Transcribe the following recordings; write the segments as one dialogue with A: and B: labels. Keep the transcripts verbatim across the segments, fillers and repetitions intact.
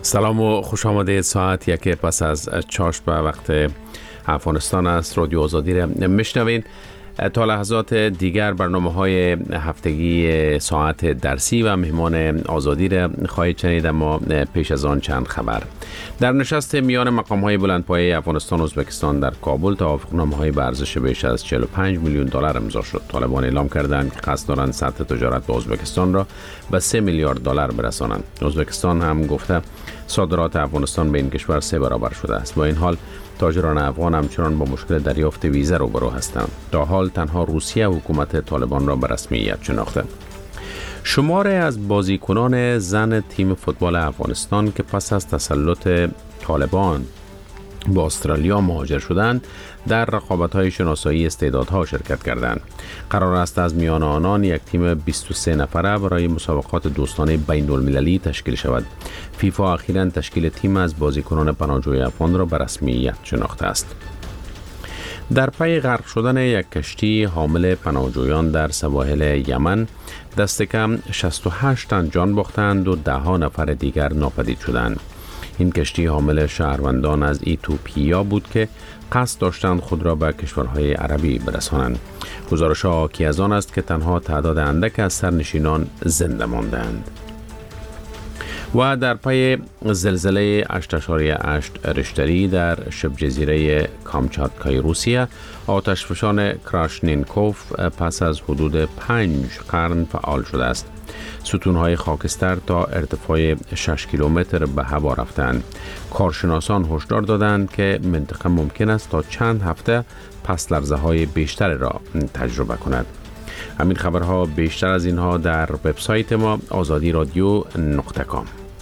A: سلام و خوش آمدید. ساعت یک پس از چاشت به وقت افغانستان است. رادیو آزادی را میشنوین. تا لحظات دیگر برنامه های هفتگی ساعت درسی و مهمان آزادی را خواهید شنید، اما پیش از آن چند خبر. در نشست میان مقام های بلندپایه افغانستان و ازبکستان در کابل توافقنامه های به ارزش بیش از چهل و پنج میلیون دلار امضا شد. طالبان اعلام کردند که قصد دارند سطح تجارت با ازبکستان را به سه میلیارد دلار برسانند. ازبکستان هم گفته صادرات افغانستان به این کشور سه برابر شده است. با این حال تاجران افغان همچنان با مشکل دریافت ویزا روبرو هستند. تا حال تنها روسیه حکومت طالبان را به رسمیت شناخته. شماری از بازیکنان زن تیم فوتبال افغانستان که پس از تسلط طالبان با استرالیا مهاجر شدند در رقابت‌های شناسایی استعدادها شرکت کردند. قرار است از میان آنان یک تیم بیست و سه نفره برای مسابقات دوستانه بین المللی تشکیل شود. فیفا اخیراً تشکیل تیم از بازیکنان پناهجوی افغان را به رسمیت شناخته است. در پی غرق شدن یک کشتی حامل پناهجویان در سواحل یمن دست کم شصت و هشت تن جان باختند و ده ها نفر دیگر ناپدید شدند. این کشتی حامل شهروندان از ایتوپیا بود که قصد داشتند خود را به کشورهای عربی برسانند. گزارش‌ها حاکی از آن است که تنها تعداد اندک از سرنشینان زنده ماندند. و در پی زلزله هشت اشاریه هشت ریشتری در شبه جزیره کامچاتکای روسیه، آتشفشان کراشنینکوف پس از حدود پنج قرن فعال شده است. ستونهای خاکستر تا ارتفاع شش کیلومتر به هوا رفتند. کارشناسان هشدار دادند که منطقه ممکن است تا چند هفته پس لرزه های بیشتر را تجربه کند. همین خبرها بیشتر از اینها در وبسایت ما آزادی رادیو نقطه کام.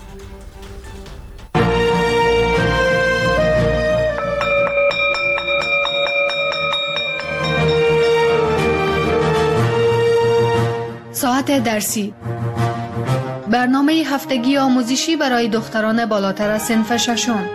B: ساعت درسی، برنامه هفتگی آموزشی برای دختران بالاتر از صنف ششم.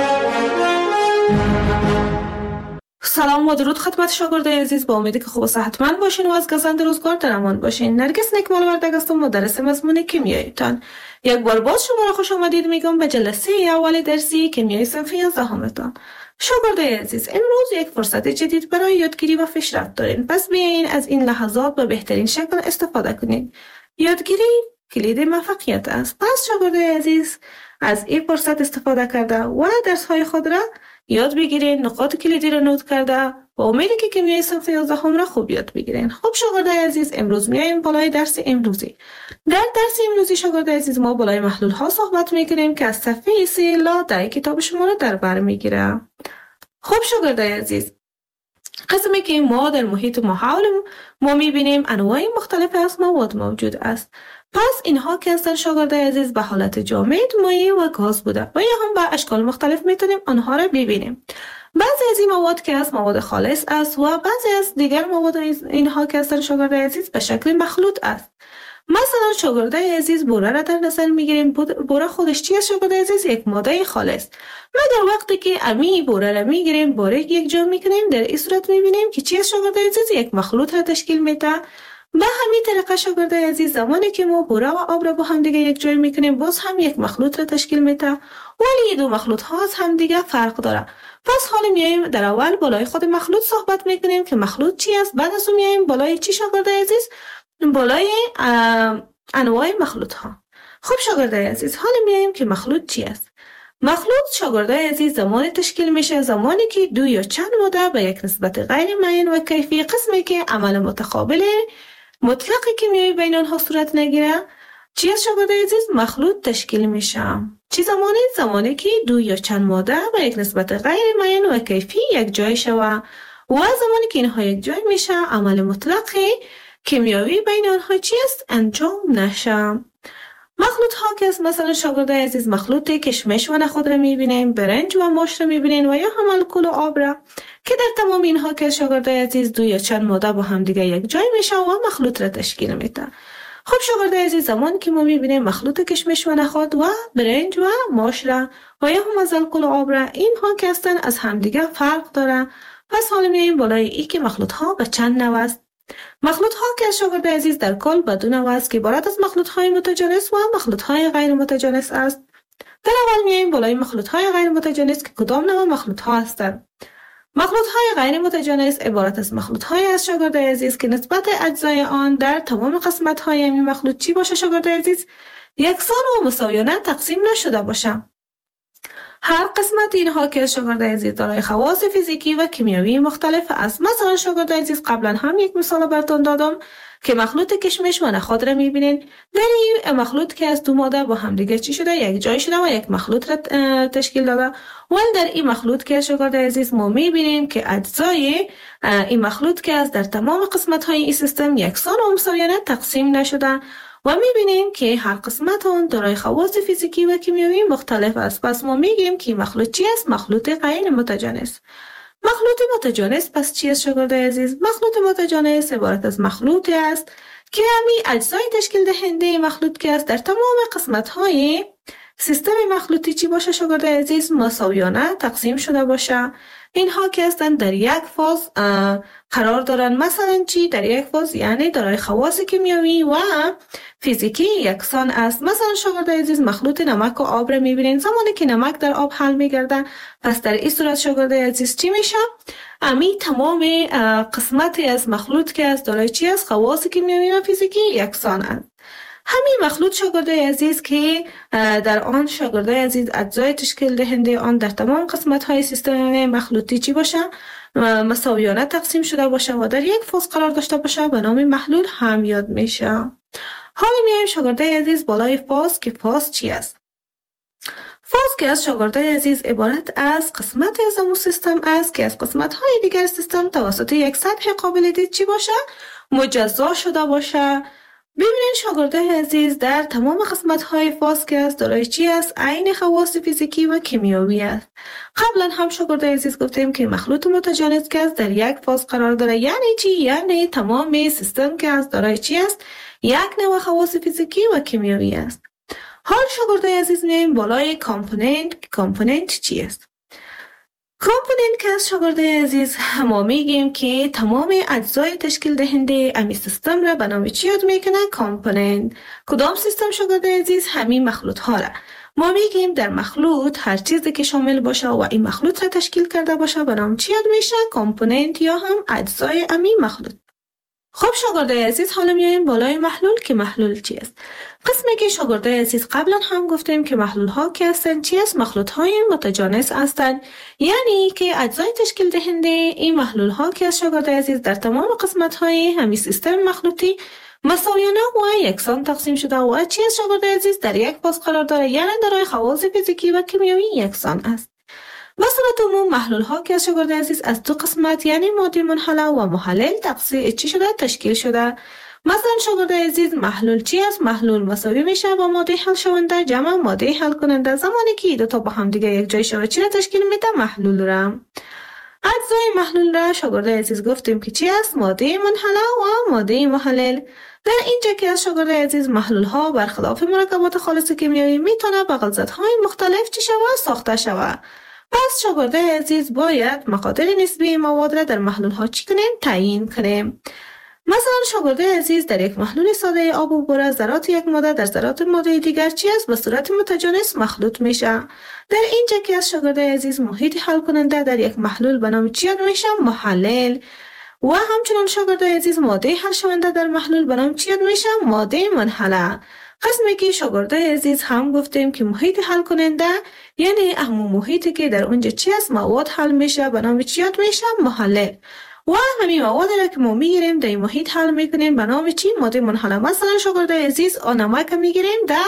C: سلام و درود خدمت شاگردای عزیز، با امیدی که خوب و صحتمند باشین و از گزند روزگار در امان باشین. نرگس نکمال وردگ هستم، مدرس مضمون کیمیایتان. یک بار باز شما را خوش آمدید میگم به جلسه اول درسی کیمیای صنف یازدهمتان. شاگردای عزیز، امروز یک فرصت جدید برای یادگیری و پیشرفت دارین، پس بیاین از این لحظات به بهترین شکل استفاده کنید. یادگیری کلید موفقیت است. پس شاگردای عزیز، از این فرصت استفاده کرده و درس‌های خود را یاد بگیرین، نقاط کلیدی را نوت کرده و امیدی که کیمیای صنف یازدهم را خوب یاد بگیرین. خب شاگردای عزیز، امروز میایم بالای درس امروزی. در درس امروزی شاگردای عزیز ما بالای محلول ها صحبت میکنیم که از صفحه سه لا در کتاب شما را در بر میگیره. خب شاگردای عزیز، قسمی که ما در محیط ما حول ما میبینیم انواع مختلف از مواد موجود است. پس اینها که هستن شاگردای عزیز به حالت جامد، مایع و گاز بوده و یا هم به اشکال مختلف میتونیم آنها را ببینیم. بعضی از این مواد که از مواد خالص است و بعضی از دیگر مواد اینها که هستن شاگردای عزیز به شکل مخلوط است. مثلا شاگردای عزیز بوره را در نظر میگیریم. بوره خودش چی است شاگردای عزیز؟ یک ماده خالص. ما در وقتی که امی بوره را میگیریم، بوره یک جا میکنیم، در این صورت میبینیم که چی است شاگردای عزیز؟ یک مخلوط را تشکیل میده. به همین طریقه شاگردای عزیز، زمانی که ما بوره و آب را با هم دیگه یک جای میکنیم، باز هم یک مخلوط را تشکیل میده، ولی دو مخلوط ها از هم دیگه فرق داره. پس حالا میایم در اول بالای خود مخلوط صحبت میکنیم که مخلوط چی است، بعد از اون میایم بالای چی شاگردای عزیز؟ بالای انواع مخلوط ها. خب شاگردای عزیز، حالا میایم که مخلوط چی است. مخلوط شاگردای عزیز زمانی تشکیل میشه زمانی که دو یا چند ماده به یک نسبت غیر معین و کیفی، قسمی که عمل متقابل مطلق کیمیایی بین آنها صورت نگیره، چی از شاگردای عزیز؟ مخلوط تشکیل میشه. چی زمانی؟ زمانی که دو یا چند ماده به یک نسبت غیر معین و کیفی یک جای شوه و زمانی که اینها یک جای میشه عمل مطلق کیمیایی بین آنها چی است؟ انجام نشه. مخلوط ها که است مثلا شاگردای عزیز مخلوط کشمش و نخود را میبینیم، برنج و ماش را میبینیم و یا هم الکل و آب را که در تمام اینها که شاگردای عزیز دو یا چند ماده با هم دیگه یک جای میشه و مخلوط را تشکیل میده. خب شاگردای عزیز، زمانی که ما میبینیم مخلوط کشمش و نخود و برنج و ماش را و یا هم از الکل و آب را، اینها که هستن از هم دیگه فرق داره. پس حالا میایم بالای ای که مخلوط ها به چند نوع است. مخلوط ها که از شاگردای عزیز در کل به دو نوع است که عبارت از مخلوط های متجانس و مخلوط های غیر متجانس است. در اول میایم بالای مخلوط های غیر متجانس که کدام نوع مخلوط ها هستند. مخلوط های غیر متجانس عبارت از مخلوط های از شاگرد عزیز که نسبت اجزای آن در تمام قسمت های این مخلوط چی باشه شاگرد عزیز؟ یکسان و مساویانه تقسیم نشده باشه. هر قسمت اینها که شاگرد عزیز دارای خواص فیزیکی و کیمیایی مختلف است. مثلا شاگرد عزیز قبلا هم یک مثال براتون دادم که مخلوط کشمش و نخود را میبینین. در این مخلوط که از دو ماده با هم دیگه چی شده، یک جای شده و یک مخلوط را تشکیل داده. ولی در این مخلوط که شاگرد عزیز ما میبینیم که اجزای این مخلوط که از در تمام قسمت های این سیستم یکسان و مساویانه تقسیم نشده و میبینیم که هر قسمت اون دارای خواص فیزیکی و کیمیایی مختلف است. پس ما میگیم که مخلوط چی است؟ مخلوط غیر متجانس. مخلوط متجانس پس چی است شاگرد عزیز؟ مخلوط متجانس عبارت از مخلوطی است که همین اجزای تشکیل دهنده مخلوط که است در تمام قسمت های سیستم مخلوطی چی باشه شاگرد عزیز؟ مساویانه تقسیم شده باشه. اینها که هستند در یک فاز قرار دارن. مثلا چی؟ در یک فاز یعنی دارای خواص کیمیایی و فیزیکی یکسان است. مثلا شاگرد عزیز مخلوط نمک و آب را میبینین. زمانی که نمک در آب حل میگرده پس در این صورت شاگرد عزیز چی میشه؟ امی تمام قسمتی از مخلوط که از دارای چی است؟ خواص کیمیایی و فیزیکی یکسان است. همین مخلوط شاگرد عزیز که در آن شاگرد عزیز اجزای تشکیل دهنده آن در تمام قسمت های سیستم مخلوطی چی باشه؟ مساویانه تقسیم شده باشه و در یک فاز قرار داشته باشه به نام محلول هم یاد میشه. حالا میایم شاگرد عزیز بالای فاز که فاز چی است؟ فاز که از شاگرد عزیز عبارت از قسمت از امو سیستم است که از قسمت های دیگر سیستم توسط یک سطح قابل دید چی باشه؟ مجزا شده باشه. ببینید شاگرد عزیز در تمام قسمت های فاز که است دارای چی است؟ عین خواص فیزیکی و کیمیایی است. قبلا هم شاگرد عزیز گفتیم که مخلوط متجانس که است در یک فاز قرار داره. یعنی چی؟ یعنی تمام سیستم که است دارای چی است؟ یک نوع خواص فیزیکی و کیمیایی است. حال شاگرد عزیز میایم بالای کامپوننت. کامپوننت چی است؟ کامپوننت که از شاگرد عزیز ما میگیم که تمام اجزای تشکیل دهنده امی سیستم را به نام چی یاد میکنه؟ کامپوننت. کدام سیستم شاگرد عزیز؟ همین مخلوط ها را ما میگیم در مخلوط هر چیزی که شامل باشه و این مخلوط را تشکیل کرده باشه به نام چی یاد میشه؟ کامپوننت یا هم اجزای امی مخلوط. خب شاگرد عزیز حالا میایم بالای محلول که محلول چی است؟ قسمی که شاگرد عزیز قبلا هم گفتیم که محلول ها که هستند چی است؟ مخلوط های متجانس هستند. یعنی که اجزای تشکیل دهنده این محلول ها که از شاگرد عزیز در تمام قسمت های همین سیستم مخلوطی مساویانه و یکسان تقسیم شده و چی است شاگرد عزیز؟ در یک فاز قرار داره. یعنی دارای خواص فیزیکی و کیمیایی یکسان است. به صورت عموم محلول ها که از شاگرد عزیز از دو قسمت یعنی ماده منحله و محلل تقسیم چی شده؟ تشکیل شده. مثلا شاگرد عزیز محلول چی است؟ محلول مساوی میشه با ماده حل شونده جمع ماده حل کننده. زمانی که دو تا با هم دیگه یک جای شود چی را تشکیل میده؟ محلول را. اجزای محلول را شاگرد عزیز گفتیم که چی است؟ ماده منحله و ماده محلل. در اینجا که از شاگرد عزیز محلول ها برخلاف مرکبات خالص کیمیایی میتونه با غلظت‌های مختلف چی شود؟ ساخته شود. پس شاگرد عزیز باید مقادیر نسبی مواد را در محلول ها چی کنیم؟ تعیین کنیم. مثلا شاگرد عزیز در یک محلول ساده آب و بوره ذرات یک ماده در ذرات ماده دیگر چی است؟ به صورت متجانس مخلوط میشه. در اینجا که از شاگرد عزیز محیط حل کننده در یک محلول به نام چی یاد میشه؟ محلل. و همچنان شاگرد عزیز ماده حل شونده در محلول به نام چی یاد میشه؟ ماده منحله. قسمی که شاگرد عزیز هم گفتیم که محیط حل کننده یعنی همون محیطی که در اونجا چی است؟ مواد حل میشه به نام چی یاد میشه؟ محلل. و همین مواد را که ما میگیریم در محیط حل میکنیم به نام چی؟ ماده منحله. مثلا شاگرد عزیز نمک میگیریم در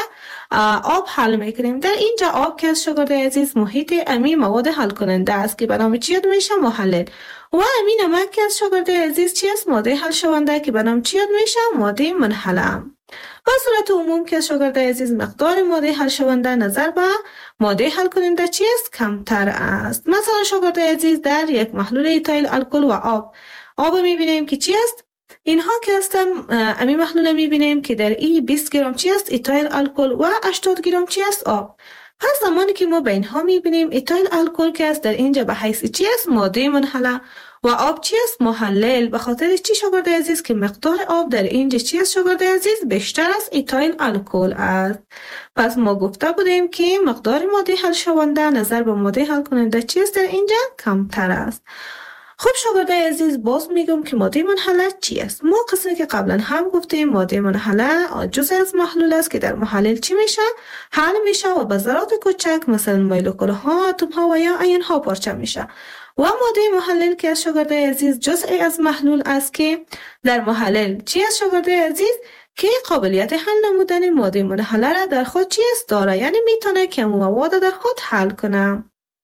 C: آب حل میکنیم. در اینجا آب که از شاگرد عزیز محیط امی مواد حل کننده است که به نام چی یاد میشه؟ محلل. و امی نمک که از شاگرد عزیز چی است؟ ماده حل شونده که به نام چی یاد میشه؟ ماده منحله. به صورت عموم که شاگرد عزیز مقدار ماده حل شونده نظر به ماده حل کننده چی است؟ کمتر است. مثلا شاگرد عزیز در یک محلول ایتایل الکل و آب آب میبینیم که چی است؟ اینها که هستن امی محلول میبینیم که در ای بیست گرم چی است؟ ایتایل الکل و هشتاد گرم چی است؟ آب. پس زمانی که ما به اینها میبینیم ایتایل الکل که است در اینجا به حیث چی است؟ ماده منحله و آب چی است؟ محلل. به خاطر چی شاگرد عزیز؟ که مقدار آب در اینجا چی است شاگرد عزیز؟ بیشتر از ایتایل الکل است. پس ما گفته بودیم که مقدار ماده حل شونده نظر به ماده حل کننده چی است در اینجا؟ کمتر است. خب شاگرد عزیز باز میگم که ماده منحله چی است؟ ما قسمی که قبلا هم گفتیم ماده منحله جزء از محلول است که در محلل چی میشه؟ حل میشه و به ذرات کوچک مثلا مولکول ها، اتم ها و یا آیون ها پارچه میشه. و ماده محلل که از شاگرد عزیز جزء از محلول است که در محلل چی است شاگرد عزیز؟ که قابلیت حل نمودن ماده منحله را در خود چی است داره، یعنی میتونه که مواد در خود حل کنه.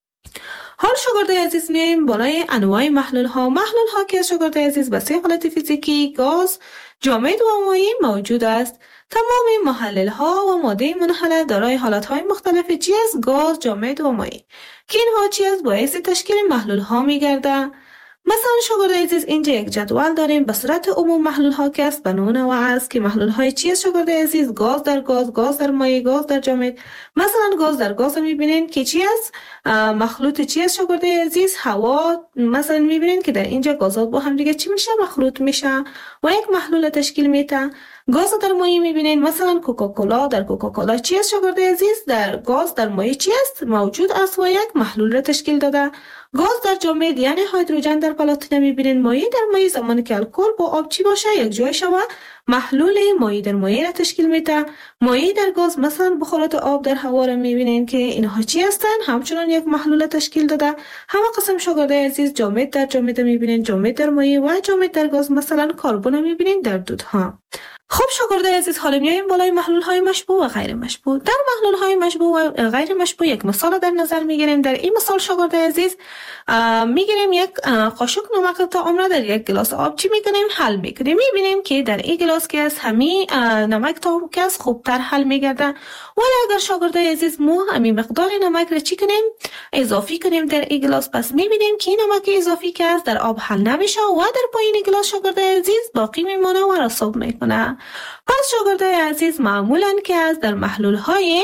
C: حال شاگرد عزیز میایم بالای انواع محلول ها. محلول ها که شاگرد عزیز به سه حالت فیزیکی گاز، جامد و مایع موجود است. تمام محلل ها و ماده منحله دارای حالت های مختلف چی است؟ گاز، جامد و مایع که اینها چی است؟ باعث تشکیل محلول ها میگرده. مثلا شاگرد عزیز اینجا یک جدول داریم به صورت عموم محلول ها که است به نوع است که محلول های چی است شاگرد عزیز؟ گاز در گاز، گاز در مایع، گاز در جامد. مثلا گاز در گاز میبینین که چی است؟ مخلوط چی است شاگرد عزیز؟ هوا. مثلا میبینین که در اینجا گازات با هم دیگه چی میشه؟ مخلوط میشه و یک محلول تشکیل میده. گاز در مایع میبینین مثلا کوکاکولا، در کوکاکولا چی است شاگرد عزیز؟ در گاز در مایع چی است؟ موجود است و یک محلول را تشکیل داده. گاز در جامد یعنی هیدروژن در پلاتینه میبینین. مایع در مایع زمانی که الکل با آب چی باشه یک جای شوه محلول مایع در مایع را تشکیل میده. مایع در گاز مثلا بخارات آب در هوا را میبینین که اینها چی هستن؟ همچنان یک محلول تشکیل داده. همه قسم شاگرد عزیز جامد در جامد میبینین، جامد در مایع و جامد در گاز مثلا کربن میبینین در دودها. خب شاگرد عزیز حالا میایم بالای محلول های مشبوع و غیر مشبوع. در محلول های مشبوع و غیر مشبوع یک مثال در نظر میگیریم. در این مثال شاگرد عزیز میگیریم یک قاشق نمک تا عمر در یک گلاس آب چی میکنیم؟ حل میکنیم. میبینیم که در این گلاس که از همین نمک تا که از خوبتر حل میگرده. ولی اگر شاگرد عزیز ما همین مقدار نمک را چی کنیم؟ اضافی کنیم در این گلاس، پس میبینیم که نمک اضافی که از در آب حل نمیشه و در پایین گلاس شاگرد عزیز باقی میمونه و رسوب میکنه. پس شاگرد عزیز معمولا که از در محلول های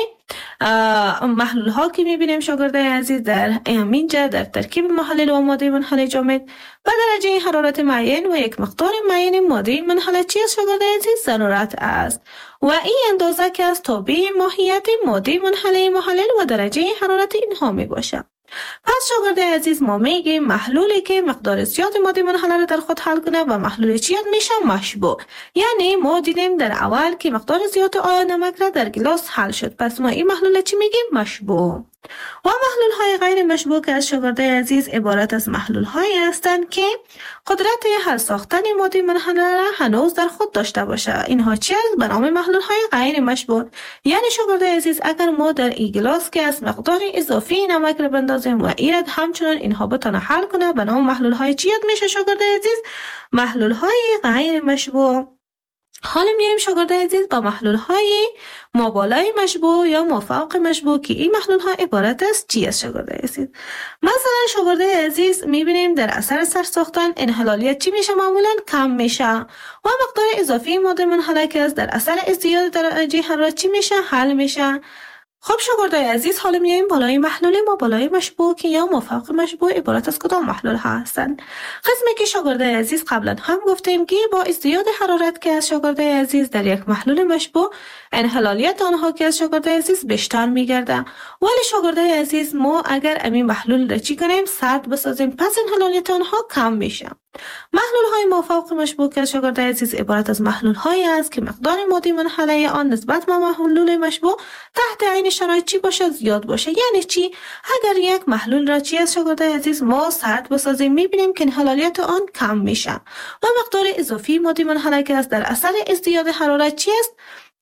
C: محلول ها که میبینیم شاگرد عزیز در اینجا در ترکیب محلل و ماده منحله جامد به درجه حرارت معین و یک مقدار معین ماده منحله چی است شاگرد عزیز؟ ضرورت است و این اندازه که از تابع ماهیت ماده منحله محلل و درجه حرارت اینها می باشه. پس شاگرد عزیز ما میگیم محلولی که مقدار زیاد ماده منحله را در خود حل کنه و محلول چی میشه؟ مشبوع. یعنی ما دیدیم در اول که مقدار زیاد آب نمک را در گلاس حل شد، پس ما این محلول چی میگیم؟ مشبوع. و محلول های غیر مشبوع که از شاگرد عزیز عبارت از محلول هایی هستند که قدرت حل ساختن ماده منحله را هنوز در خود داشته باشه. اینها چی است؟ به نام محلول های غیر مشبوع. یعنی شاگرد عزیز اگر ما در این گلاس که از مقدار اضافی نمک را بندازیم و ایراد همچنان اینها بتونه حل کنه به نام محلول های چی میشه شاگرد عزیز؟ محلول های غیر مشبوع. حالا میایم شاگرد عزیز با محلول های مابالای مشبوع یا مافوق مشبوع که این محلول ها عبارت است چی است شاگرد عزیز؟ مثلا شاگرد عزیز میبینیم در اثر سرساختن انحلالیت چی میشه؟ معمولا کم میشه و مقدار اضافی ماده منحله که از در اثر ازدیاد درجه حرارت چی میشه؟ حل میشه. خب شاگرد عزیز حالا میایم بالای محلول مابالای مشبوع که یا مافوق مشبوع عبارت از کدام محلول ها هستند؟ قسمی که شاگرد عزیز قبلا هم گفتیم که با ازدیاد حرارت که از شاگرد عزیز در یک محلول مشبوع انحلالیت آنها که از شاگرد عزیز بیشتر میگرده. ولی شاگرد عزیز ما اگر همین محلول را چی کنیم؟ سرد بسازیم، پس انحلالیت آنها کم میشه. محلول های مافوق مشبوع که شاگرد عزیز عبارت از محلول هایی است که مقدار ماده منحله آن نسبت به محلول مشبوع تحت عین شرایط چی باشه؟ زیاد باشه. یعنی چی؟ اگر یک محلول را چی از شاگرد عزیز ما سرد بسازیم میبینیم که انحلالیت آن کم میشه و مقدار اضافی ماده منحله که است در اثر ازدیاد حرارت چی است؟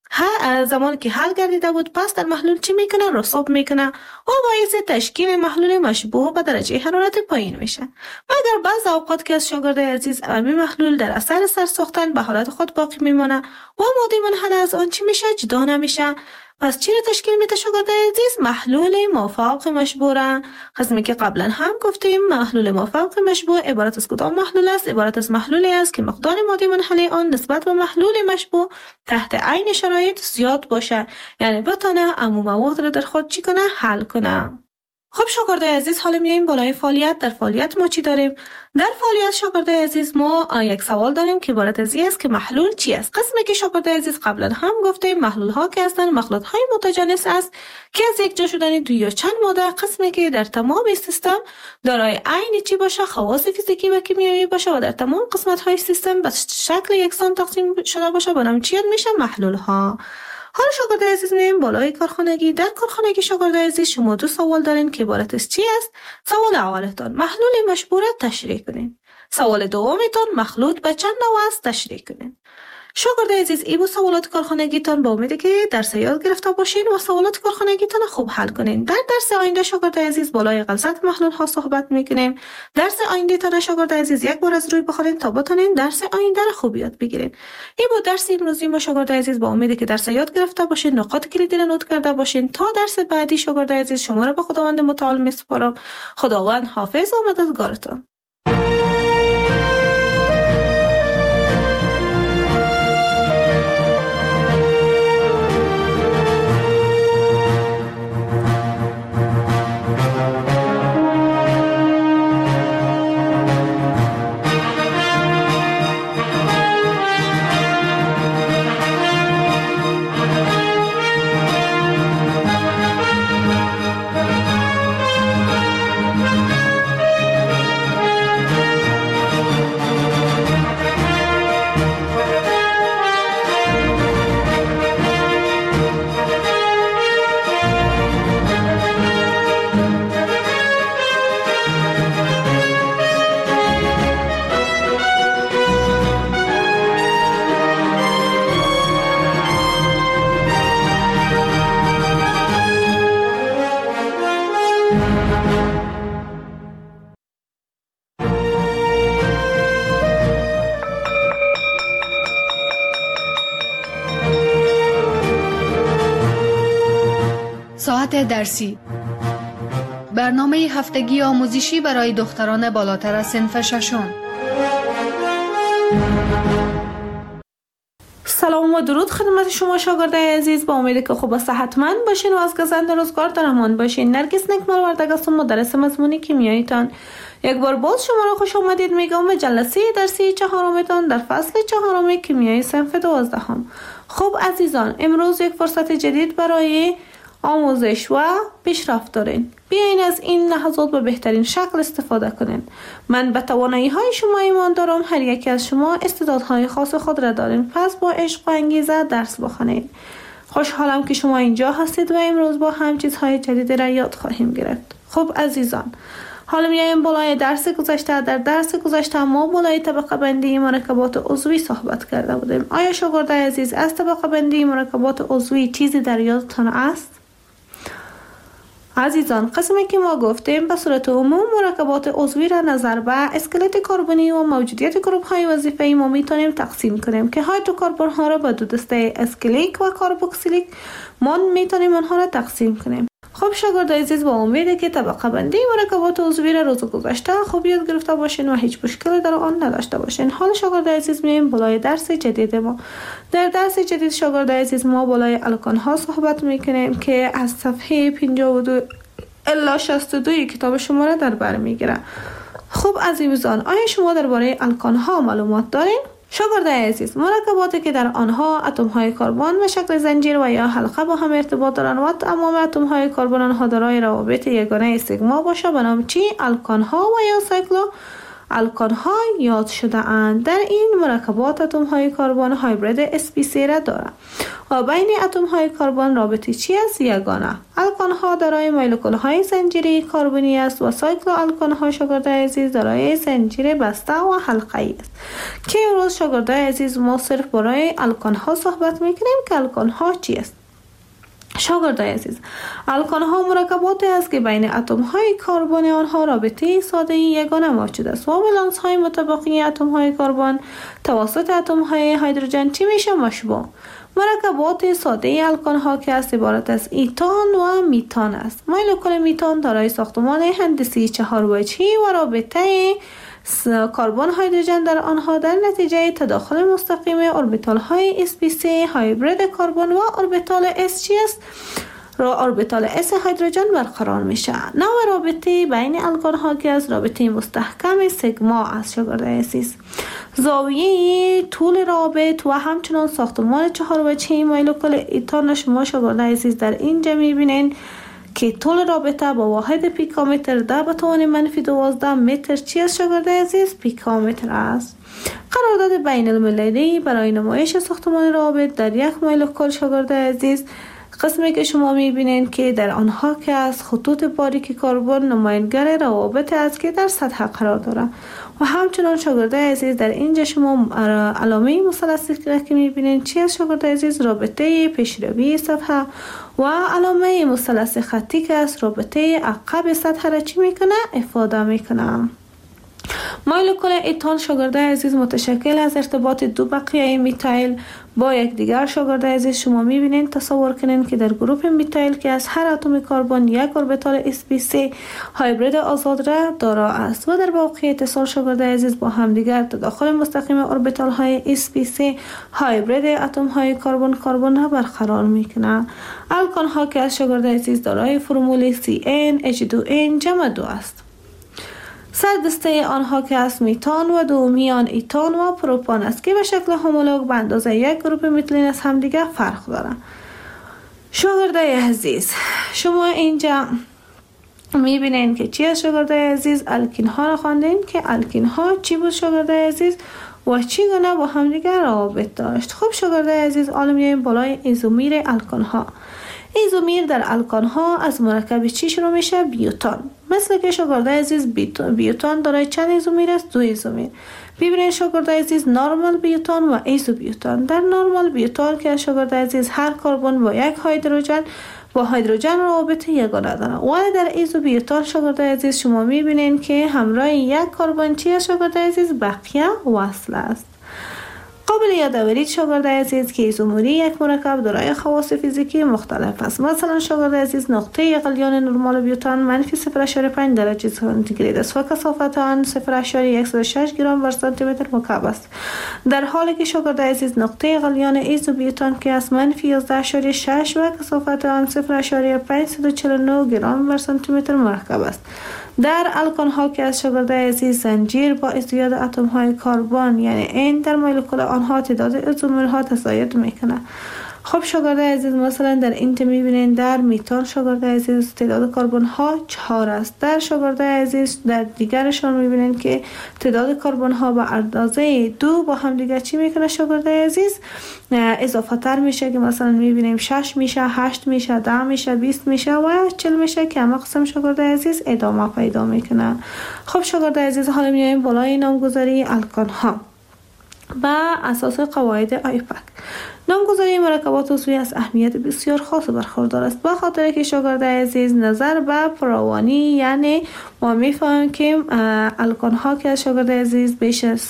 C: ها زمانی که حل گردیده بود پس در محلول چی میکنه؟ رسوب میکنه و باعث تشکیل محلول مشبوع به درجه حرارت پایین میشه. مگر بعض اوقات که از شاگرد عزیز همین محلول در اثر سرساختن به حالت خود باقی میمونه و ماده منحله از آن چی میشه؟ جدا نمیشه. پس چی را تشکیل میده شاگرد عزیز؟ محلول مافوق مشبوع. قسمی که قبلا هم گفتیم محلول مافوق مشبوع عبارت از کدام محلول است؟ عبارت از محلولی است که مقدار ماده منحله آن نسبت به محلول مشبوع تحت عین شرایط زیاد باشه، یعنی بتونه عموم مواد را در خود چی کنه؟ حل کنه. خب شاگردای عزیز، حالا میایم بالای فعالیت. در فعالیت ما چی داریم؟ در فعالیت شاگردای عزیز ما یک سوال داریم که عبارت از این است که محلول چی است. قسمی که شاگردای عزیز قبلا هم گفتیم محلول ها که هستند مخلوط های متجانس است که از یک جا شدن دو یا چند ماده، قسمی که در تمام سیستم دارای عین چی باشه، خواص فیزیکی و کیمیایی باشه و در تمام قسمت های سیستم به شکل یکسان تقسیم شده باشه، به نام چی میشه؟ محلول ها. حالا شاگردای عزیز میایم بالای کارخانگی. در کارخانگی شاگردای عزیز شما دو سوال دارین که عبارت از چی است؟ سوال اولتون محلول مشبوره تشریح کنین. سوال دومتون مخلوط به چند نوع است تشریح کنین. شاگردای عزیز این سوالات کارخانگیتون با امیده که درس یاد گرفته باشین و سوالات کارخانگیتون خوب حل کنین. در درس آینده شاگردای عزیز بالای غلظت محلول ها صحبت میکنیم. درس آینده تان شاگردای عزیز یک بار از روی بخورین تا بتونین درس آینده را خوب یاد بگیرین. این بود درس امروزی ما شاگردای عزیز. با امیده که درس یاد گرفته باشین، نقاط کلیدی را نوت کرده باشین. تا درس بعدی شاگردای عزیز شما را به خداوند متعال میسپارم. خداوند حافظ و مددگارتون.
B: ساعت درسی، برنامه هفتگی آموزشی برای دختران بالاتر از صنف ششم.
C: سلام و درود خدمت شما شاگردای عزیز. با امید که خوب و صحتمند باشین و از گزند روزگار در امان باشین. نرگس نکمال وردگ هستم، مدرس مضمون کیمیاییتان. یک بار باز شما را خوش آمدید میگم به جلسه درسی چهارمتان در فصل چهارم کیمیای صنف دوازدهم. خب عزیزان، امروز یک فرصت جدید برای آموزش و پیشرفت دارین. بیاین از این لحظات به بهترین شکل استفاده کنین. من به توانایی های شما ایمان دارم. هر یکی از شما استعدادهای خاص خود را دارین، پس با عشق و انگیزه درس بخونید. خوشحالم که شما اینجا هستید و امروز با هم چیزهای جدیدی را یاد خواهیم گرفت. خب عزیزان، حالا میایم بالای درس گذشته. در درس گذشته ما بالای طبقه بندی مرکبات عضوی صحبت کرده بودیم. آیا شاگردای عزیز از طبقه بندی مرکبات عضوی چیزی در یادتان است؟ عزیزان، قسمی که ما گفتیم به صورت عموم مرکبات عضوی را نظر به اسکلت کربنی و موجودیت گروه های وظیفه‌ای ما میتونیم تقسیم کنیم که هیدروکربن ها را به دو دسته اسکلیک و کاربوکسیلیک ما میتونیم آنها را تقسیم کنیم. خب شاگردای عزیز، با امیده که طبقه بندی مرکبات عضوی را روز گذشته خوب یاد گرفته باشین و هیچ مشکلی در آن نداشته باشین. حالا شاگردای عزیز میایم بالای درس جدید ما. در درس جدید شاگردای عزیز ما بالای الکان ها صحبت میکنیم که از صفحه پنجاه و دو الی شصت و دو کتاب شما را در بر میگیره. خب عزیزان، آیا شما درباره الکان ها معلومات دارین؟ شاگردای عزیز، مرکباتی که در آنها اتم های کربن به شکل زنجیر و یا حلقه با هم ارتباط دارند و تمام اتم های کربن آنها دارای روابط یگانه سیگما باشه به نام چی؟ الکان ها و یا سایکلو الکان ها یاد شده اند. در این مرکبات اتم های کربن هایبرید اس پی سی را دارند و بین اتم های کربن رابطه چی است؟ یگانه. الکان ها دارای مولکول های زنجیری کربنی است و سایکلو الکان ها شاگردای عزیز دارای زنجیر بسته و حلقه‌ای است که امروز شاگردای عزیز ما صرف برای الکان ها صحبت میکنیم که الکان ها چی است. شاگردای عزیز، الکان ها مرکباتی است که بین اتم های کربن آنها رابطه ساده یگانه موجود است و ولانس های متبقی اتم های کربن توسط اتم های هیدروژن چی میشه؟ مشبوع. مرکبات ساده الکان ها که است عبارت از ایتان و میتان است. مولکول میتان دارای ساختمان هندسی چهار وجهی و رابطه کربن هیدروژن در آنها در نتیجه تداخل مستقیم اوربیتال های اس پی سی هایبرید کربن و اوربیتال اس چی است؟ را اوربیتال اس هیدروژن برقرار میشه. نوع رابطه بین الکان ها که از رابطه مستحکم سیگما است شاگردای عزیز. زاویه طول رابط و همچنان ساختمان چهار وجهی مولکول ایتان شما شاگردای عزیز در اینجا میبینین که طول رابطه با واحد پیکومتر در به توان منفی دوازده متر چی است شاگردای عزیز؟ پیکومتر است. قرارداد بین المللی برای نمایش ساختمان رابط در یک مولکول شاگردای عزیز قسمی که شما میبینین که در آنها که از خطوط باریک کربن نمایانگر روابط است که در سطح قرار داره و همچنان شاگردای عزیز در اینجا شما علامه مثلثی که میبینین چی است شاگردای عزیز؟ رابطه پیشروی سطح و علامه مثلث خطی که است رابطه عقب سطح را چی میکنه؟ افاده میکنه. مولکول ایتان شاگردای عزیز متشکل از ارتباط دو بقیه میتایل با یکدیگر شاگردای عزیز شما میبینین. تصور کنین که در گروپ میتایل که از هر اتم کربن یک اوربیتال اس پی سه هایبرید آزاد را دارا است و در واقع اتصال شاگردای عزیز با همدیگر تداخل مستقیم اوربیتال های اس پی سه هایبرید اتم های کربن کربن را برقرار میکنه. الکان ها که از شاگردای عزیز دارای فرمول سی ان اچ دو ان جمع دو است. سردسته آنها که از میتان و دومیان ایتان و پروپان است که به شکل همولوگ به اندازه یک گروپ میتیلین از همدیگر فرق دارند. شاگردای عزیز شما اینجا میبینین که چی از شاگردای عزیز؟ الکین ها را خواندین که الکین ها چی بود شاگردای عزیز و چی گونه با همدیگر روابط داشت. خب شاگردای عزیز حالا میایم بالای ایزومیر الکان ها. ایزومیر در الکان ها از مرکب چی شروع میشه؟ بیوتان. مثل که شاگردای عزیز بیوتان دارای چند ایزومیر است؟ دو ایزومیر. ببینید شاگردای عزیز نورمال بیوتان و ایزو بیوتان. در نورمال بیوتان که شاگردای عزیز هر کربن با یک هیدروژن با هیدروژن رابط یگانه داره. ولی در ایزو بیوتان شاگردای عزیز شما میبینین که همراه یک کربن چی شاگردای عزیز؟ بقیه وصل است. قابل یادآوری شاگردای عزیز که ایزومری یک مرکب دارای خواص فیزیکی مختلف است. مثلا شاگردای عزیز نقطه غلیان نرمال بیوتان منفی صفر ممیز پنج درجه سانتیگراد است و کثافت آن صفر ممیز صد و شش گرم بر سانتی متر مکعب است. در حالی که شاگردای عزیز نقطه غلیان ایزو بیوتان که از منفی یازده ممیز شش و کثافت آن صفر ممیز پانصد و چهل و نه گرم بر سانتی متر مرکب است. در الکان ها که از شاگردای عزیز زنجیر با ازدیاد اتم های کربن یعنی این در مولکول آنها تعداد ایزومرها تزاید میکنه. خب شاگردای عزیز مثلا در اینجا میبینین در میتان شاگردای عزیز تعداد کربن ها چهار است. در شاگردای عزیز در دیگرشان میبینین که تعداد کربن ها به اندازه دو با هم دیگه چی میکنه شاگردای عزیز؟ اضافه تر میشه که مثلا میبینیم شش میشه، هشت میشه، ده میشه، بیست میشه و چهل میشه که همه قسم شاگردای عزیز ادامه پیدا میکنه. خب شاگردای عزیز حالا میایم بالای نامگذاری الکان ها با اساس قواعد آیپک. نامگذاری مرکبات عضوی از اهمیت بسیار خاص برخوردار است، به خاطر که شاگردای عزیز نظر به فراوانی یعنی ما میفهمیم که الکان ها که از شاگردای عزیز بیش از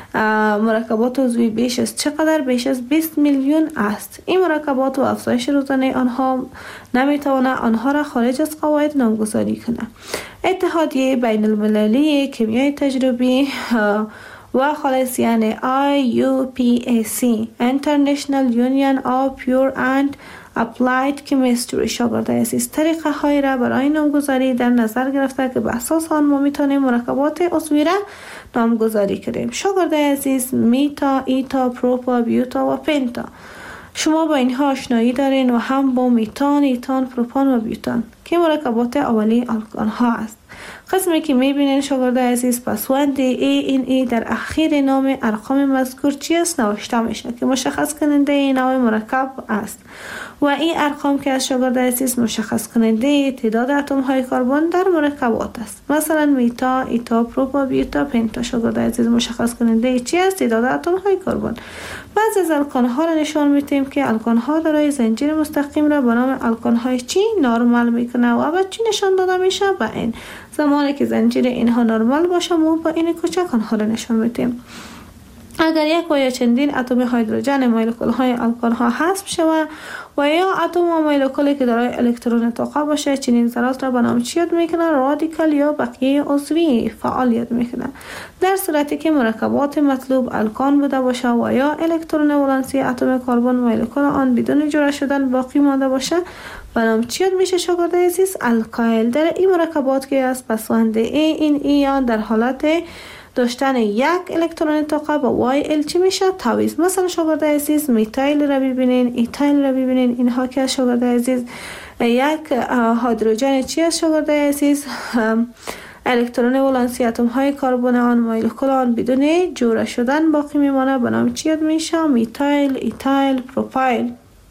C: مرکبات عضوی بیش از چقدر؟ بیش از بیست میلیون است. این مرکبات و افزایش روزانه آنها نمیتواند آنها را خارج از قواعد نامگذاری کنه. اتحادیه بین المللی کیمیای تجربی و خالص یعنی آی یو پی ای سی International Union of Pure and Applied Chemistry شاگردای عزیز طریقه های را برای نامگذاری در نظر گرفته که به اساس آن ما میتونیم مرکبات عضوی را نامگذاری کنیم. شاگردای عزیز میتا، ایتا، پروپا، بیوتا و پنتا شما با اینها آشنایی دارین و هم با میتان، ایتان، پروپان و بیوتان که مرکبات اولی الکان ها است. قسمی که میبینین شاگردای عزیز پسوند ای این ای در اخیر نام ارقام مذکور چی است نوشته میشه که مشخص کننده این نوع مرکب است و این ارقام که از شاگردای عزیز مشخص کننده تعداد اتم های کربن در مرکبات است. مثلا میتا، ایتا، پروپا، بیوتا، پنتا شاگردای عزیز مشخص کننده چی است؟ تعداد اتم های کربن. بعضی از الکان ها را نشان میدیم که الکان ها دارای زنجیر مستقیم را به نام الکان های چی نرمال میکنه و بعد چی نشان داده میشه؟ با این زمانی که زنجیر اینها نرمال باشه ما با این کوچک آنها را نشان میدیم. اگر یک و یا چندین اتم هیدروژن مولکول های الکل ها حذف شود و یا اتم و مولکولی که دارای الکترون طاقه باشه، چنین ذرات را به نام چی یاد میکنن؟ رادیکال یا بقیه عضوی فعالیت میکنن. در صورتی که مرکبات مطلوب الکان بوده باشه و یا الکترون ولانسی اتم کربن مولکول آن بدون جوړه شدن باقی مانده باشه، به نام چی یاد میشه شاگرد عزیز؟ الکایل. در این مرکبات که از پسوند ای این ایان در حالت داشتن یک الکترون طاقه با وای ال چی میشه؟ تعویض. مثلا شاگرد عزیز میتایل را ببینین، ایتایل را ببینین، اینها که شاگرد عزیز یک هیدروژن چی است شاگرد عزیز؟ الکترون ولانسی اتم های کربن آن مولکول آن بدون جوړه شدن باقی میمانه، به نام چی یاد میشه؟ میتایل، ایتایل، پروپایل.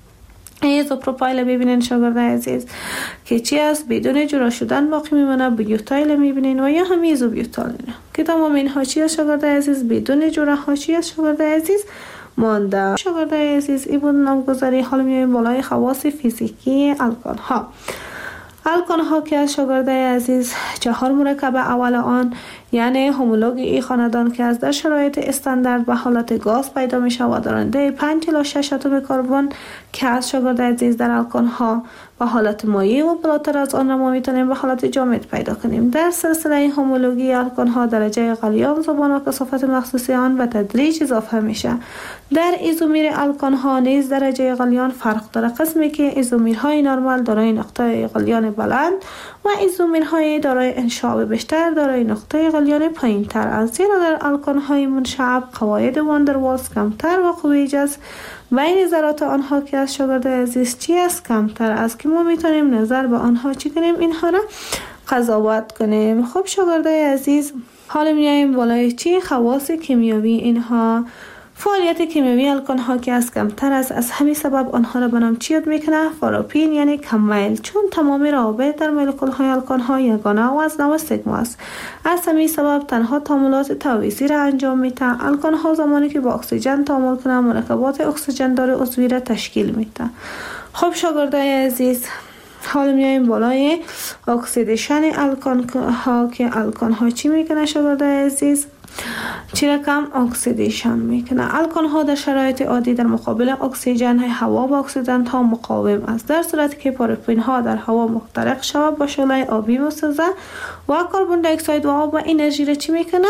C: ایزوپروپایل ببینین شاگرد عزیز که چی است؟ بدون جوړه شدن باقی میمانه. بیوتایل میبینین و یا هم ایزوبیوتایل که تمام اینها چی است شاگرد عزیز؟ بدون جوړه ها چی است شاگرد عزیز؟ مانده. شاگرد عزیز این بود نامگذاری. حالا میایم بالای خواص فیزیکی الکل ها. الکل ها که از شاگرد عزیز چهار مرکب اول آن یعنی هومولوگ ای خاندان که از در شرایط استاندارد به حالت گاز پیدا می شود دارنده پنج الی شش اتم کربن که از شاگرد عزیز در الکل ها به حالت مایع و بالاتر از آن را ما میتونیم به حالت جامد پیدا کنیم. در سلسله هومولوژی الکل ها درجه غلیان زبان و کثافت مخصوصی آن به تدریج اضافه میشه. در ایزومیر الکل ها نیز درجه غلیان فرق داره، قسمی که ایزومیرهای نرمال دارای نقطه غلیان بلند و ایزومیرهای دارای انشعاب بیشتر دارای نقطه غلیان پایین تر است، زیرا در الکل های منشعب قواعد واندروالز کمتر و قوی جذب بین ذرات آنها که از شاگرد عزیز چی است؟ کمتر است که ما میتونیم نظر به آنها چی کنیم؟ اینها را قضاوت کنیم. خب شاگرد عزیز حالا میایم بالای چی؟ خواص کیمیایی اینها. فعالیت کیمیایی الکل ها که از کمتر است، از همین سبب آنها را به نام چی یاد میکنه؟ فاروپین یعنی کم میل، چون تمام روابط در مولکول های الکل ها یگانه و از نوع سیگما است. از همین سبب تنها تعاملات تعویضی را انجام میده. الکل ها زمانی که با اکسیژن تعامل کنند مرکبات اکسیژن دار عضوی را تشکیل میده. خب شاگردای عزیز حالا میایم بالای اکسیدیشن الکل ها که الکل ها چی میکنه شاگردای عزیز؟ چی رقم اکسیدیشن میکنه. الکل ها در شرایط عادی در مقابل اکسیژن هوا با اکسیدنت ها مقاوم است، در صورتی که پاروپین ها در هوا محترق شود با شعله آبی مسوزه و کربن دی اکساید و آب و انرژی را چی میکنه؟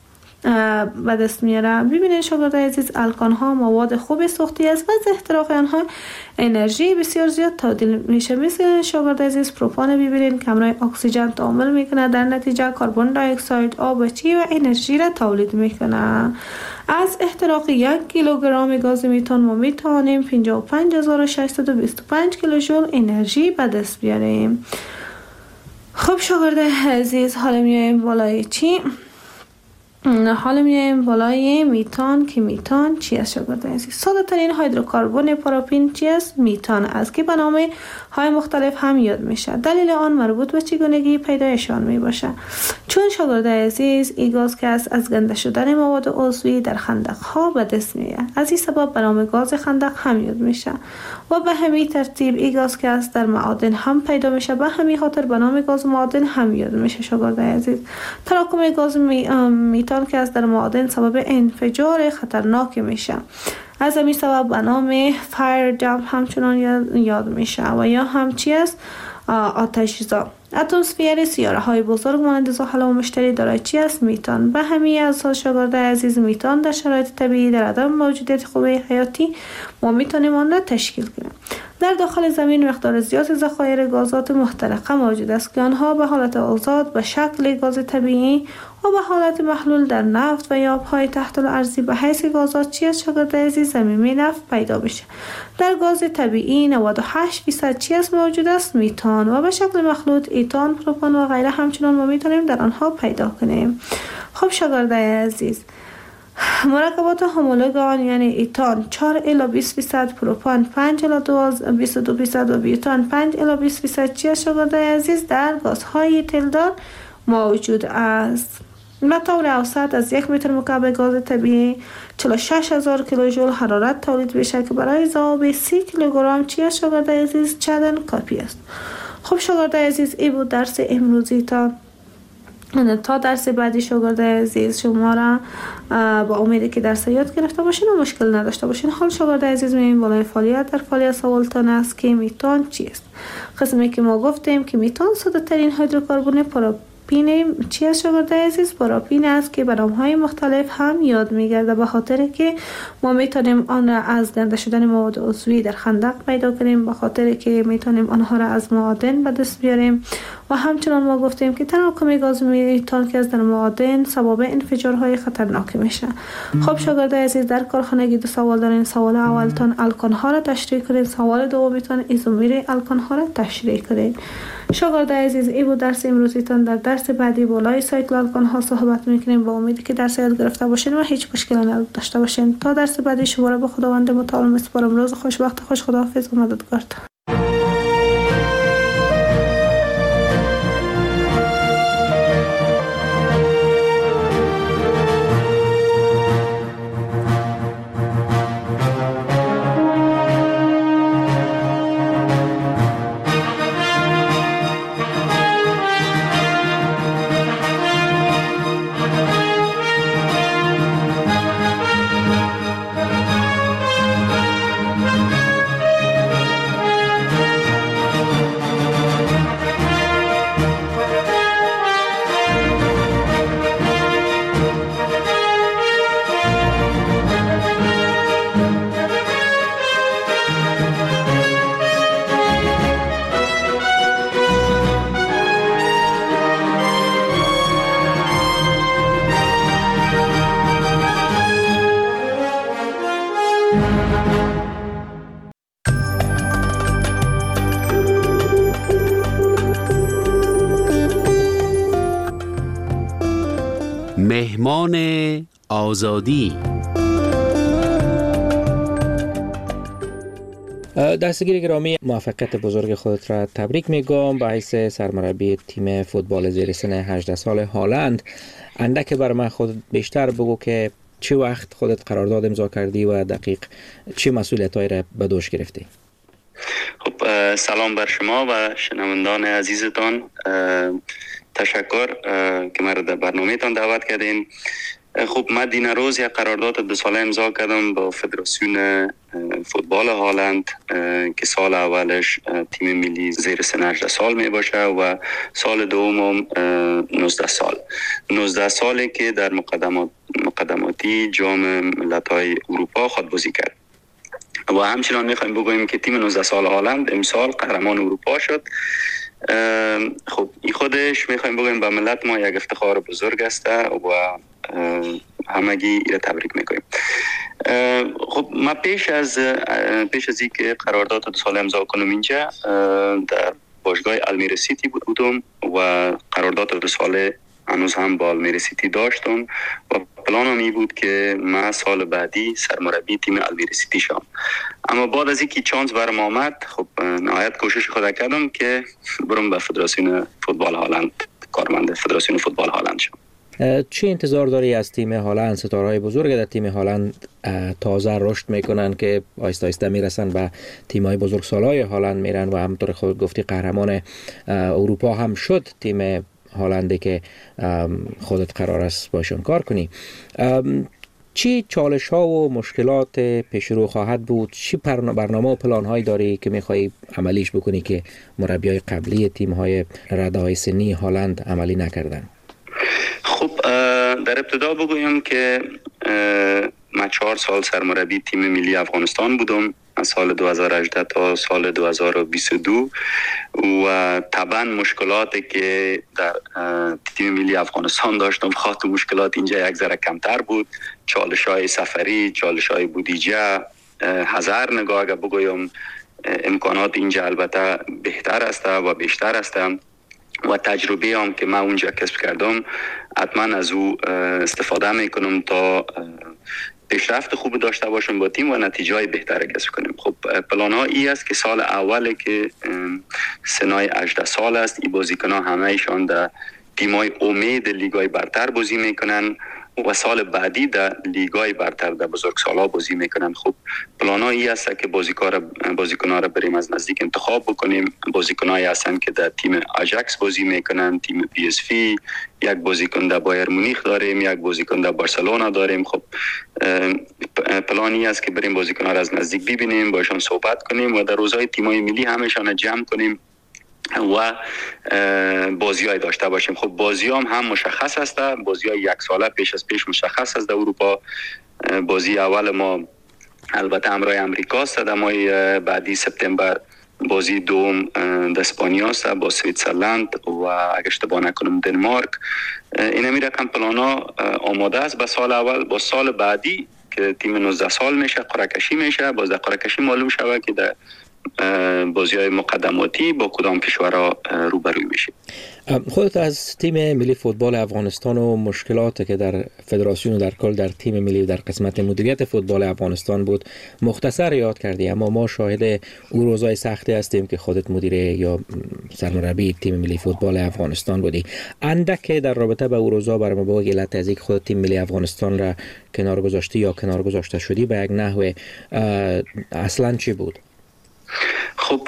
C: به دست میاره. ببینید شاگرد عزیز الکل ها مواد خوب سوختی است و از احتراق آنها انرژی بسیار زیاد تبدیل میشه. مثل شاگرد عزیز پروپان ببینید که همراه اکسیژن تعامل میکنه، در نتیجه کربن دی اکساید آب چی و انرژی را تولید میکنه. از احتراق یک کیلوگرم گاز میتان ما میتوانیم پنجاه و پنج هزار و ششصد و بیست و پنج کیلوژول انرژی به دست بیاریم. خب شاگرد عزیز حالا میایم بالای چی؟ حالا میایم بالای میتان که میتان چی است شاگرد عزیز؟ ساده ترین هیدروکربن پاروپین چی است؟ میتان است که به نام های مختلف هم یاد میشه. دلیل آن مربوط به چگونگی پیدایشان می باشه. چون شاگرد عزیز این گاز که است از گنده شدن مواد عضوی در خندق ها به دست میاد، از این سبب به نام گاز خندق هم یاد میشه و به همین ترتیب این گاز که است در معادن هم پیدا میشه، به همین خاطر به نام گاز معادن هم یاد میشه شاگرد عزیز. تراکم گاز می... میتان که است در معادن سبب انفجار خطرناک میشه، از همین سبب به نام فایر جمپ همچنان یاد میشه و یا هم چی است؟ آتش‌زا. اتمسفر سیاره های بزرگ مانند زحل و مشتری دارای چی است؟ میتان. به همین اساس شاگرد عزیز میتان در شرایط طبیعی در عدم موجودیت قوه حیاتی ما میتونیم آن را تشکیل کنیم. در داخل زمین مقدار زیاد ذخایر گازات محترقه موجود است که آنها به حالت آزاد به شکل گاز طبیعی و به حالت محلول در نفت و یا آبهای تحت الارضی به حیث گازات چی است شاگرد عزیز؟ زمینی نفت پیدا بشه. در گاز طبیعی نود و هشت درصد چی است موجود است؟ میتان و به شکل مخلوط ایتان، پروپان و غیره همچنان ما میتونیم در آنها پیدا کنیم. خب شاگرد عزیز مرکبات هومولوگ آن یعنی ایتان چهار الی بیست درصد، پروپان پنج الی بیست و دو درصد و بیوتان پنج الی بیست درصد چی است شاگرد عزیز؟ در گازهای تلدار موجود است. به طور اوسط از یک متر مکعب گاز طبیعی چهل و شش هزار کیلوژول حرارت تولید میشه که برای ذوب سی کیلوگرم چی است شاگرد عزیز؟ چندان کافی است. خب شاگرد عزیز این بود درس امروزی تا تا درس بعدی شاگرد عزیز شما را با امیدی که درس یاد گرفته باشین و مشکل نداشته باشین. حال شاگرد عزیز می‌بینیم بالای فعالیت در فعالیت سوالتان است که میتان چیست؟ قسمی که ما گفتیم که میتان ساده ترین هیدروکربن پروپین چی است شاگرد عزیز؟ پروپین است که به نام‌های مختلف هم یاد می‌گرده، به خاطر که ما میتونیم آن را از گنده شدن مواد عضوی در خندق پیدا کنیم، به خاطر که میتونیم آنها را از معادن به دست بیاریم و همچنان ما گفتیم که تراکم گاز میتان که از در معادن سبب انفجارهای خطرناک میشه. خب شاگرد عزیز در کارخانگی دو سوال دارین. سوال اولتان الکان ها را تشریح کنید، سوال دومیتان ایزومر الکان ها را تشریح کنید. شاگرد عزیز ای بود درس امروزیتان. در درس بعدی بالای سایکل الکان ها صحبت میکنیم. با امیدی که درس یاد گرفته باشین و هیچ مشکلی نداشته باشین. تا درس بعدی شما را به خداوند متعال میسپارم. روز خوش، وقت خوش، خداحافظ و مددگار.
D: مهمان آزادی. دستگیر گرامی، موفقیت بزرگ خودت را تبریک میگم به حیث سرمربی تیم فوتبال زیر سن هجده سال هالند. اندک بر من خود بیشتر بگو که چه وقت خودت قرارداد امضا کردی و دقیق چه مسئولیت‌هایی را به دوش گرفتی؟
E: خب سلام بر شما و شنوندان عزیزتان. تشکر که مرا در برنامه‌تان دعوت کردین. خب من دین روز یک قرارداد دو ساله امضا کردم با فدراسیون فوتبال هالند که سال اولش تیم ملی زیر سن هجده سال می باشه و سال دوم نوزده سال نوزده سالی که در مقدمات مقدماتی جام ملت‌های اروپا خودبازی کرد. و همچنان میخوایم بگوییم که تیم نوزده سال هالند امسال قهرمان اروپا شد. خب این خودش میخوایم بگوییم به ملت ما یک افتخار بزرگ است و همگی را تبریک میکنیم. خب ما پیش از پیش از اینکه قرارداد دو ساله امضا کنم اینجا در باشگاه المیرا سیتی بودم و قرارداد دو ساله هنوز هم با المیرا سیتی داشتم و پلانم این بود که من سال بعدی سرمربی تیم المیرا سیتی شدم. اما بعد از اینکه چانس برام آمد، خب نهایت کوشش خود کردم که برم به فدراسیون فوتبال هالند، کارمند فدراسیون فوتبال هالند شدم.
D: چی انتظار داری از تیم هالند؟ ستاره‌های بزرگ در تیم هالند تازه رشد میکنن که آیسته آیسته میرسن به تیم‌های بزرگسالای هالند میرن و همونطور خود گفتی قهرمان اروپا هم شد تیم هالندی که خودت قرار است باشون کار کنی. چی چالش ها و مشکلات پیش رو خواهد بود؟ چی برنامه و پلان هایی داری که میخوایی عملیش بکنی که مربی های قبلی تیم های رده های سنی هالند عملی نکردن؟
E: خب در ابتدا بگویم که من چهار سال سرمربی تیم ملی افغانستان بودم، از سال دو هزار و هجده تا سال دو هزار و بیست و دو و طبعا مشکلاتی که در تیم ملی افغانستان داشتم خاطر مشکلات اینجا یک ذره کمتر بود. چالش های سفری، چالش های بودجه، هزار نگاه اگر بگویم امکانات اینجا البته بهتر است و بیشتر است و تجربه هم که من اونجا کسب کردم حتما از او استفاده میکنم تا پیشرفت خوب داشته باشم با تیم و نتیجه بهتر کسب کنیم. خب پلان ها ای است که سال اوله که سنای هجده سال است، این بازیکن ها همه ایشان در تیمای امید لیگای برتر بازی میکنن و سال بعدی در لیگای برتر در بزرگسال‌ها بازی میکنن. خب پلانایی هست که بازیکار بازیکن‌ها را بریم از نزدیک انتخاب بکنیم. بازیکنایی هستن که در تیم آژاکس بازی میکنن، تیم پی اس وی، یک بازیکن در بایر مونیخ داریم، یک بازیکن در بارسلونا داریم. خب پلانی است که بریم بازیکن‌ها را از نزدیک ببینیم، باشون صحبت کنیم و در روزهای تیم‌های ملی همشون جمع کنیم و بازی های داشته باشیم. خب بازی هم هم مشخص است، بازی های یک ساله پیش از پیش مشخص است. در اروپا بازی اول ما البته همراه امریکا است، در ماه بعدی سپتامبر بازی دوم در اسپانیا است با سوئیسرلند و اگه اشتباه نکنم دنمارک. این همین رقم پلانا آماده است. به سال اول با سال بعدی که تیم نوزده سال میشه قرعه کشی میشه، باز در قرعه کشی معلوم شود که در بازی های مقدماتی با کدام کشورها روبروی میشه.
D: خودت از تیم ملی فوتبال افغانستان و مشکلاتی که در فدراسیون و در کل در تیم ملی در قسمت مدیریت فوتبال افغانستان بود مختصر یاد کردی، اما ما شاهد او روزای سختی هستیم که خودت مدیر یا سرمربی تیم ملی فوتبال افغانستان بودی. اندک در رابطه با او روزا برام بگو علت از اینکه خودت تیم ملی افغانستان را کنار گذاشتی یا کنار گذاشته شدی به یک نحو اصلا چی بود؟
E: خب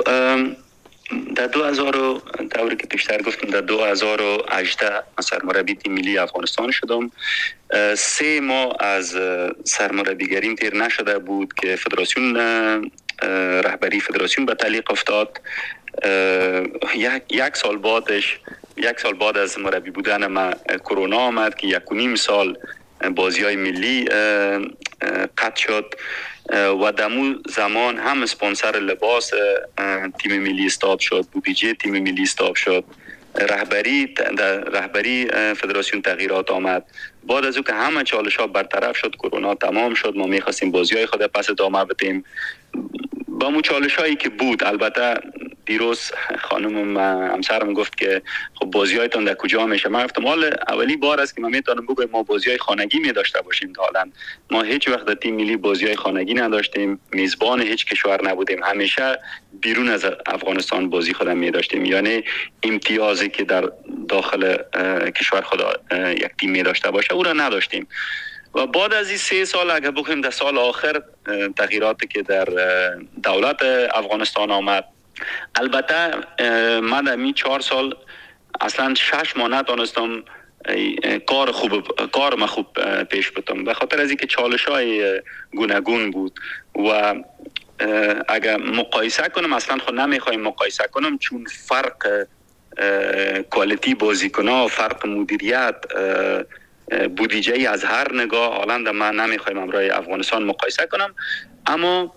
E: در دو هزار دوری که پیشتر گفتم در دو هزار و هجده سرمربی تیم ملی افغانستان شدم. سه ماه از سرمربیگریم تیر نشده بود که فدراسیون رهبری فدراسیون به تعلیق افتاد. یک یک سال بعدش یک سال بعد از مربی بودن ما کرونا آمد که یک و نیم سال بازی های ملی قطع شد و دمو زمان هم اسپانسر لباس تیم ملی استاپ شد، بودجه تیم ملی استاپ شد، رهبری در رهبری فدراسیون تغییرات آمد. بعد از او که همه چالش ها برطرف شد، کرونا تمام شد، ما میخواستیم بازی های خود پس ادامه بدیم با مو چالش هایی که بود. البته دیروز خانم همسرم گفت که خب بازی هایتان در کجا میشه؟ من گفتم حال اولی بار است که من میتونم بگم ما بازی های خانگی می داشته باشیم. حالا ما هیچ وقت در تیم ملی بازی های خانگی نداشتیم، میزبان هیچ کشور نبودیم، همیشه بیرون از افغانستان بازی خودم می داشتیم. یعنی امتیازی که در داخل کشور خود یک تیم می داشته باشه او را نداشتیم. و بعد از این سه سال اگر بخویم در سال آخر تغییراتی که در دولت افغانستان آمد، البته من در می چهار سال اصلا شش ماه نتونستم کار خوب کار ما خوب پیش بتم به خاطر از اینکه چالش های گوناگون بود و اگر مقایسه کنم اصلا خود نمیخوایم مقایسه کنم چون فرق کوالیتی بازیکن‌ها، فرق مدیریت، بودجه از هر نگاه حالا من نمیخوایم امروی افغانستان مقایسه کنم، اما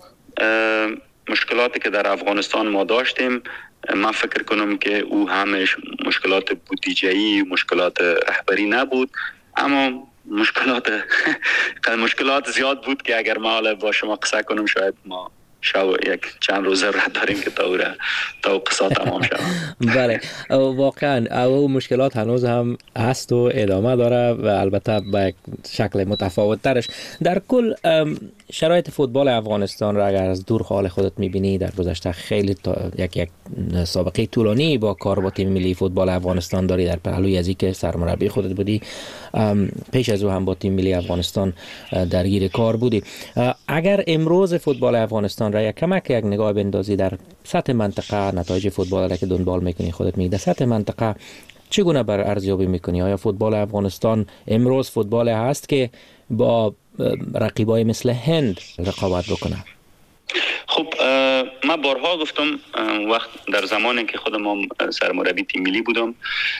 E: مشکلاتی که در افغانستان ما داشتیم من فکر کنم که او همش مشکلات بودجه‌ای، مشکلات رهبری نبود، اما مشکلات مشکلات زیاد بود که اگر ما حالا با شما قصه کنم شاید ما شو یک چند روزه رد داریم که تا تا قصه تمام شود.
D: بله واقعا او مشکلات هنوز هم هست و ادامه داره و البته به شکل متفاوت ترش. در کل شرایط فوتبال افغانستان را اگر از دور حال خودت میبینی در گذشته خیلی یک یک سابقه طولانی با کار با تیم ملی فوتبال افغانستان داری، در پهلوی از اینکه سرمربی خودت بودی، پیش از او هم با تیم ملی افغانستان درگیر کار بودی. اگر امروز فوتبال افغانستان را یک کمک یک نگاه بندازی در سطح منطقه، نتایج فوتبال را که دنبال میکنی خودت میگی در سطح منطقه چگونه بر ارزیابی میکنی؟ آیا فوتبال افغانستان امروز فوتبال هست که با رقیبای مثل هند رقابت بکنه؟
E: خب من بارها گفتم وقت در زمانی که خودم سرمربی تیم ملی بودم،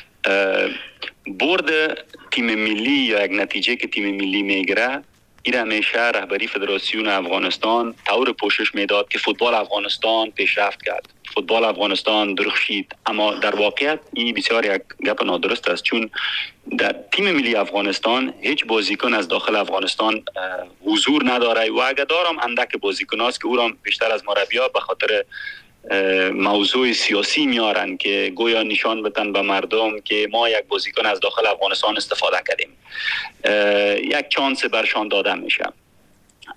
E: برد تیم ملی یا یک نتیجه که تیم ملی میگیره این همیشه رهبری فدراسیون افغانستان طور پوشش میداد که فوتبال افغانستان پیشرفت کرد، فوتبال افغانستان درخشید. اما در واقعیت این بسیار یک گپ نادرست است، چون در تیم ملی افغانستان هیچ بازیکن از داخل افغانستان حضور نداره و اگر دارم اندک بازیکن است که او را بیشتر از مربی‌ها به خاطر موضوع سیاسی میارن که گویا نشان بدن به مردم که ما یک بازیکن از داخل افغانستان استفاده کردیم، یک چانس برشان داده میشه.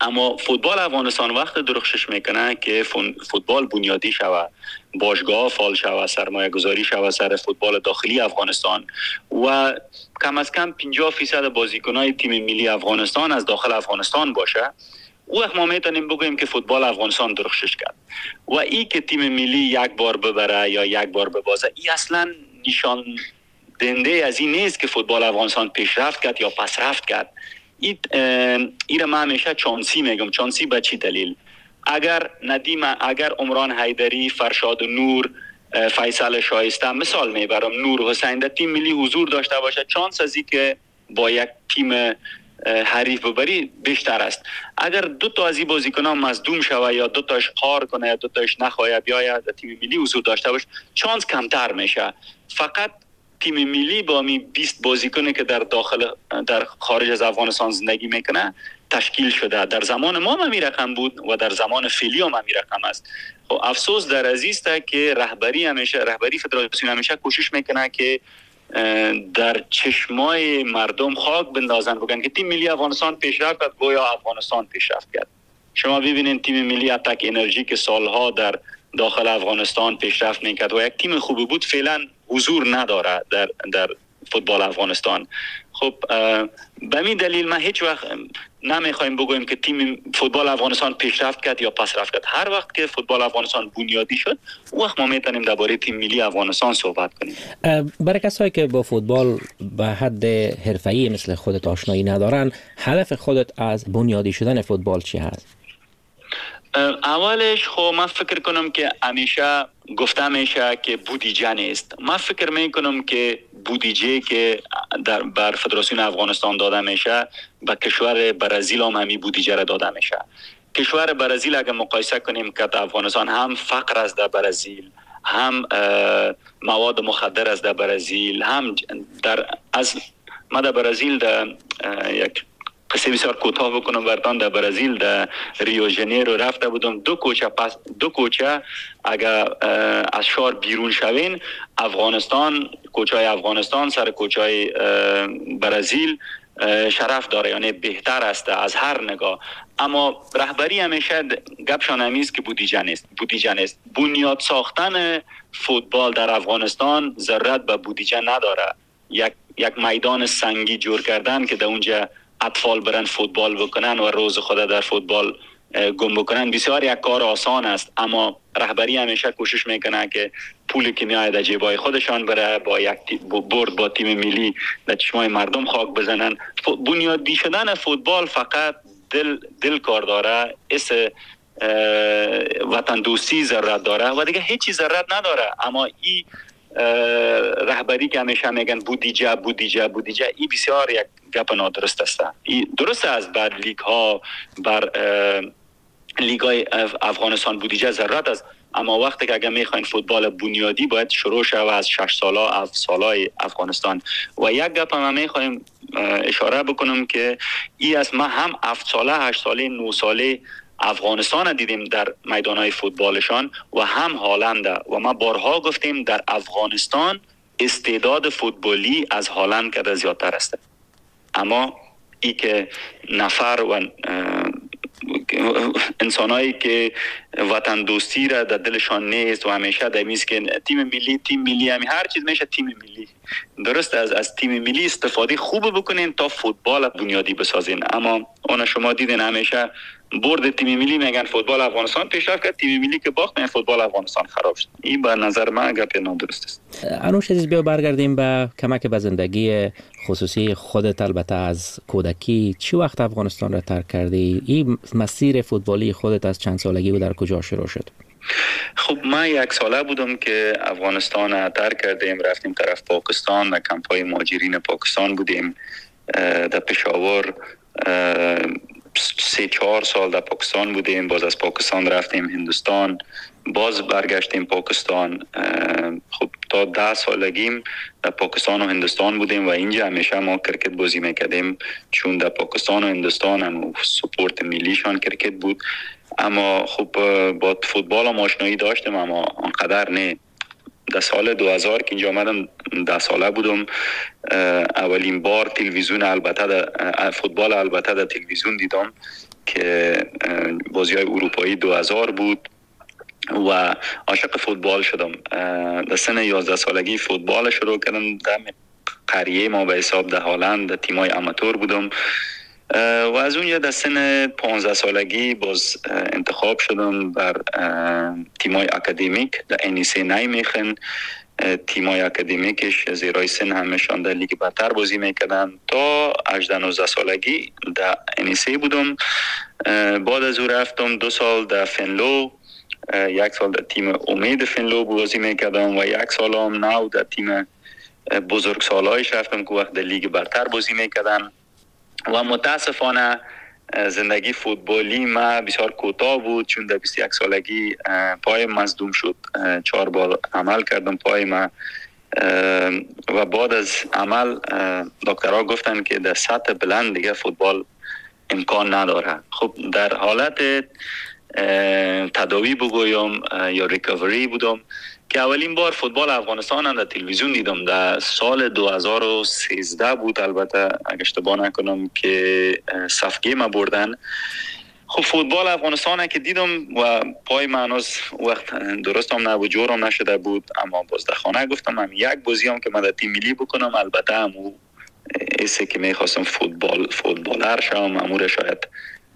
E: اما فوتبال افغانستان وقت درخشش میکنه که فوتبال بنیادی شوه، باشگاه فعال شوه، سرمایه گذاری شوه سر فوتبال داخلی افغانستان و کم از کم پنجاه فیصد بازیکنای تیم ملی افغانستان از داخل افغانستان باشه، او وقت ما میتونیم بگوییم که فوتبال افغانستان درخشش کرد. و ای که تیم ملی یک بار ببره یا یک بار ببازه، ای اصلا نشان دهنده از این نیست که فوتبال افغانستان پیشرفت کرد یا پس رفت کرد. ای را من همیشه چانسی میگم. چانسی به چی دلیل؟ اگر ندیم، اگر عمران حیدری، فرشاد نور، فیصل شایسته، مثال میبرم، نور حسین در تیم ملی حضور داشته باشه، چانس ازی که با یک تیم حریف ببری بیشتر است. اگر دو تا از این بازیکنان مصدوم شوه یا دو تاش قهر کنه یا دو تاش نخواه بیاید تیم ملی حضور داشته باشه، چانس کمتر میشه. فقط تیم ملی با می بیست بازیکنی که در داخل در خارج از افغانستان زندگی میکنه تشکیل شده. در زمان ما هم این رقم بود و در زمان فعلی هم این رقم است. خب افسوس در عزیز است که رهبری همیشه رهبری فدراسیون همیشه کوشش میکنه که در چشمای مردم خاک بندازن، بگن که تیم ملی افغانستان پیشرفت کرد، گویا افغانستان پیشرفت کرد. شما ببینید تیم ملی اتک انرژی که سالها در داخل افغانستان پیشرفت میکرد و یک تیم خوبی بود، فعلا حضور نداره در در فوتبال افغانستان. خب به این دلیل ما هیچ وقت نمیخوایم بگوییم که تیم فوتبال افغانستان پیشرفت کرد یا پس رفت کرد. هر وقت که فوتبال افغانستان بنیادی شد، وقت ما میتونیم درباره تیم ملی افغانستان صحبت کنیم.
D: برای کسایی که با فوتبال به حد حرفه‌ای مثل خودت آشنایی ندارن، هدف خودت از بنیادی شدن فوتبال چی هست؟
E: اولش خب من فکر کنم که همیشه گفته میشه که بودجه نیست. من فکر میکنم که بودجه که در بر فدراسیون افغانستان داده میشه، به کشور برزیل هم همین بودجه را داده میشه. کشور برزیل اگر مقایسه کنیم که افغانستان هم فقر است در برزیل، هم مواد مخدر است در برزیل، هم در از ما در برزیل در یک قصه بسیار کوتاه بکنم براتون، در برزیل در ریو ژنیرو رفته بودم. دو کوچه پس دو کوچه اگر از شهر بیرون شوین، افغانستان، کوچه های افغانستان سر کوچه های برزیل شرف داره، یعنی بهتر است از هر نگاه. اما رهبری همیشه گپشان همیست که بودجه نیست. بودجه نیست. بنیاد ساختن فوتبال در افغانستان ضرورت به بودجه نداره. یک یک میدان سنگی جور کردن که در اونجا اطفال برن فوتبال بکنن و روز خود در فوتبال گم بکنن بسیار یک کار آسان است، اما رهبری همیشه کوشش میکنه که پولی که میاد در جیبای خودشان بره با یک برد با تیم ملی در چشمای مردم خاک بزنن. بنیادی شدن فوتبال فقط دل دل کار داره، اس وطن دوستی ضرورت داره و دیگه هیچ چیز ضرورت نداره. اما این رهبری که همیشه میگن بودجه بودجه بودجه، این بسیار یک گپ نادرست است. این درست است بر لیگ ها، بر لیگ های افغانستان بودجه ضرورت است، اما وقتی که اگر میخواین فوتبال بنیادی باید شروع شود از شش ساله هفت ساله افغانستان. و یک گپ هم میخوایم اشاره بکنم که این است، ما هم هفت ساله هشت ساله نه ساله افغانستان دیدیم در میدانهای فوتبالشان و هم هالند، و ما بارها گفتیم در افغانستان استعداد فوتبالی از هالند که زیادتر است. اما ای که نفر و انسانایی که وطن دوستی را در دلشان نیست و همیشه دمیست که تیم ملی تیم ملی همی هر چیز میشه تیم ملی. درست از از تیم ملی استفاده خوب بکنین تا فوتبال بنیادی بسازین، اما اون شما دیدین همیشه برد تیم ملی میگن فوتبال افغانستان پیشرفت کرد، تیم ملی که باخت میگن فوتبال افغانستان خراب شد. این به نظر من گپ نادرست است.
D: انوش عزیز، بیا برگردیم به کمک به زندگی خصوصی خودت. البته از کودکی چی وقت افغانستان را ترک کردی؟ این مسیر فوتبالی خودت از چند سالگی و در کجا شروع شد؟
E: خب من یک ساله بودم که افغانستان را ترک کردیم، رفتیم طرف پاکستان، در کمپای مهاجرین پاکستان بودیم. در پشاور سه چهار سال در پاکستان بودیم، باز از پاکستان رفتیم هندوستان، باز برگشتیم پاکستان. خب تا ده سالگیم در پاکستان و هندوستان بودیم و اینجا همیشه ما کرکت بازی میکردیم، چون در پاکستان و هندوستان هم سپورت ملیشان کرکت بود. اما خب با فوتبال هم آشنایی داشتم، اما انقدر نه. در سال دو هزار که اینجا آمدم ده ساله بودم، اولین بار تلویزیون البته در فوتبال البته در تلویزیون دیدم که بازی های اروپایی دو هزار بود و عاشق فوتبال شدم. در سن یازده سالگی فوتبال شروع کردم. در قریه ما به حساب در هالند در تیمای اماتور بودم و از اونجا در سن پانزده سالگی باز انتخاب شدم بر تیمای اکادمیک در انیسه نیمیخن. تیمای اکادمیکش زیرای سن همشان در لیگ برتر بازی میکردن. تا هجده نوزده سالگی در انیسه بودم. بعد از او رفتم دو سال در فنلو، یک سال در تیم امید فنلو بازی میکردم و یک سال هم نو در تیم بزرگ سالایش رفتم که وقت در لیگ برتر بازی میکردن. و متاسفانه زندگی فوتبالی ما بسیار کوتاه بود، چون در بیست و یک سالگی پای مصدوم شد. چهار بار عمل کردم پای ما و بعد از عمل دکترها گفتن که در سطح بلند دیگه فوتبال امکان نداره. خب در حالت تداوی بگویم یا ریکاوری بودم که اولین بار فوتبال افغانستان در تلویزیون دیدم. در سال دو هزار و سیزده بود البته اگه اشتباه نکنم که صفگی ما بردن. خب فوتبال افغانستان که دیدم و پای منوز وقت درست هم نبود، جورم نشده بود، اما باز در خانه گفتم هم یک بازی هم که من در تیم ملی بکنم. البته همو ایسه که میخواستم فوتبال فوتبالر شم، امور شاید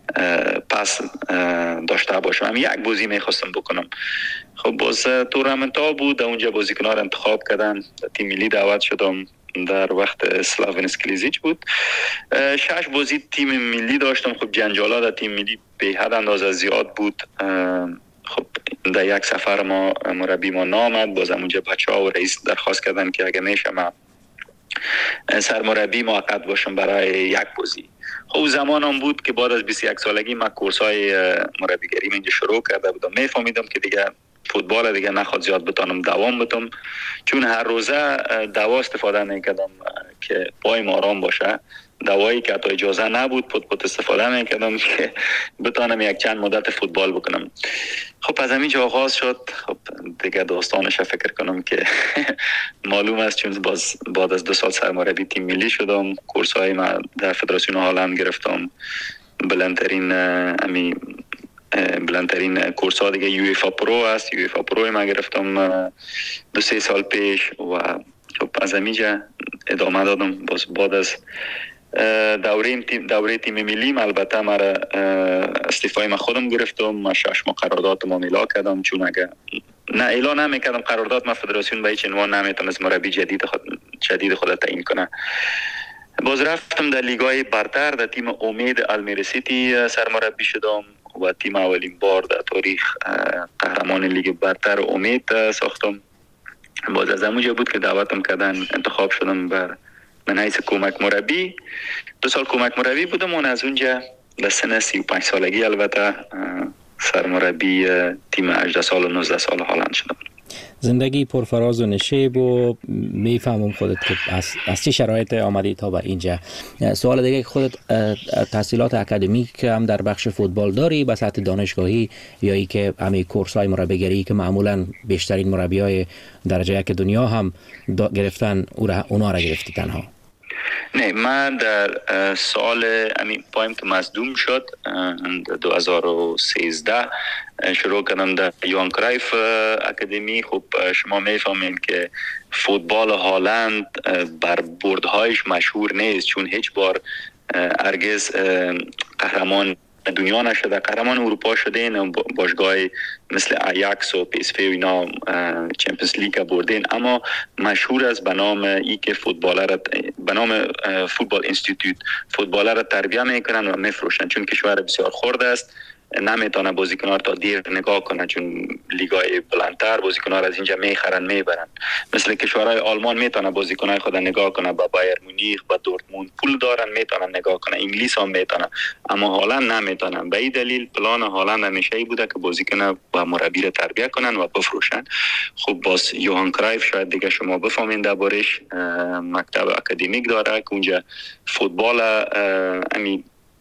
E: پس داشته باشم، هم یک بازی میخواستم بکنم. خب باز تورنمنت ها بود، اونجا بازیکنان انتخاب کردن، تیم ملی دعوت شدم. در وقت سلاوین سکلیزیچ بود. شش بازی تیم ملی داشتم. خب جنجالا در تیم ملی به حد اندازه زیاد بود. خب در یک سفر ما مربی ما نامد، باز اونجا بچه ها و رئیس درخواست کردن که اگه میشه ما سرمربی موقت باشم برای یک بازی. خب زمان هم بود که بعد از بیست و یک سالگی من کورس های مربیگری اینجا شروع کرده بودم. میفهمیدم که دیگه فوتبال دیگه نخواد زیاد بتانم دوام بتم، چون هر روزه دوا استفاده نکردم که پایم آرام باشه. دوایی که حتی اجازه نبود پت پت استفاده میکردم که بتانم یک چند مدت فوتبال بکنم. خب از همینجا آغاز شد. خب دیگه داستانش فکر کنم که معلوم است، چون باز بعد از دو سال سرمربی تیم ملی شدم. کورس های من در فدراسیون هالند گرفتم. بلندترین امی بلندترین کورس ها دیگه یو ایف ا پرو است. یو ایف ا پرو ما گرفتم دو سه سال پیش و خب از همینجا ادامه دادم. باز بعد از دوره تیم دوره تیم ملی البته مرا استعفای ما خودم گرفتم. ما شش ماه قرارداد ما امضا کردم، چون اگه نه اعلان نمیکردم قرارداد ما فدراسیون به هیچ عنوان نمیتونست مربی جدید خود جدید خود تعیین کنه. باز رفتم در لیگای برتر در تیم امید المیره سیتی سرمربی شدم و تیم اولین بار در تاریخ قهرمان لیگ برتر امید ساختم. باز از اونجا بود که دعوتم کردن، انتخاب شدم بر من حیث کمک مربی. دو سال کمک مربی بودم و از اونجا در سن سی و پنج سالگی البته سرمربی تیم هجده سال و نوزده سال هالند شدم.
D: زندگی پرفراز و نشیب و میفهمم خودت که از, از چه شرایط آمدی تا به اینجا. سوال دیگه که خودت تحصیلات اکادمیک هم در بخش فوتبال داری به سطح دانشگاهی یا ای که همین کورس های مربیگری که معمولا بیشترین مربی های درجه یک دنیا هم گرفتن اونا را گرفتی تنها؟
E: نه، من در سال امی پایم که مصدوم شد دو هزار و سیزده شروع کردم در یوهان کرایف اکادمی. خب شما میفهمین که فوتبال هالند بر بردهایش مشهور نیست، چون هیچ بار هرگز قهرمان دنیا نشده. قهرمان اروپا شدین، باشگاه مثل آیاکس و پی اس وی و اینا چمپیونز لیگ بردین، اما مشهور است به نام ای که فوتبالر به نام فوتبال اینستیتوت فوتبالر را تربیت میکنن و میفروشن، چون کشور بسیار خرد است، نمیتونه بازیکن‌ها تا دیر نگاه کنن، چون لیگای بلندتر بازیکن‌ها از اینجا میخرن میبرن. مثل کشورهای آلمان میتونه بازیکن‌های خود نگاه کنه، با بایر مونیخ با دورتموند پول دارن میتونن نگاه کنه، انگلیس هم میتونه، اما هالند نمیتونن. به این دلیل پلان هالند همیشه ای بوده که بازیکن و مربی را تربیت کنن و بفروشن. خب باز یوهان کرایف شاید دیگه شما بفهمین دربارش، مکتب اکادمیک داره که اونجا فوتبال امی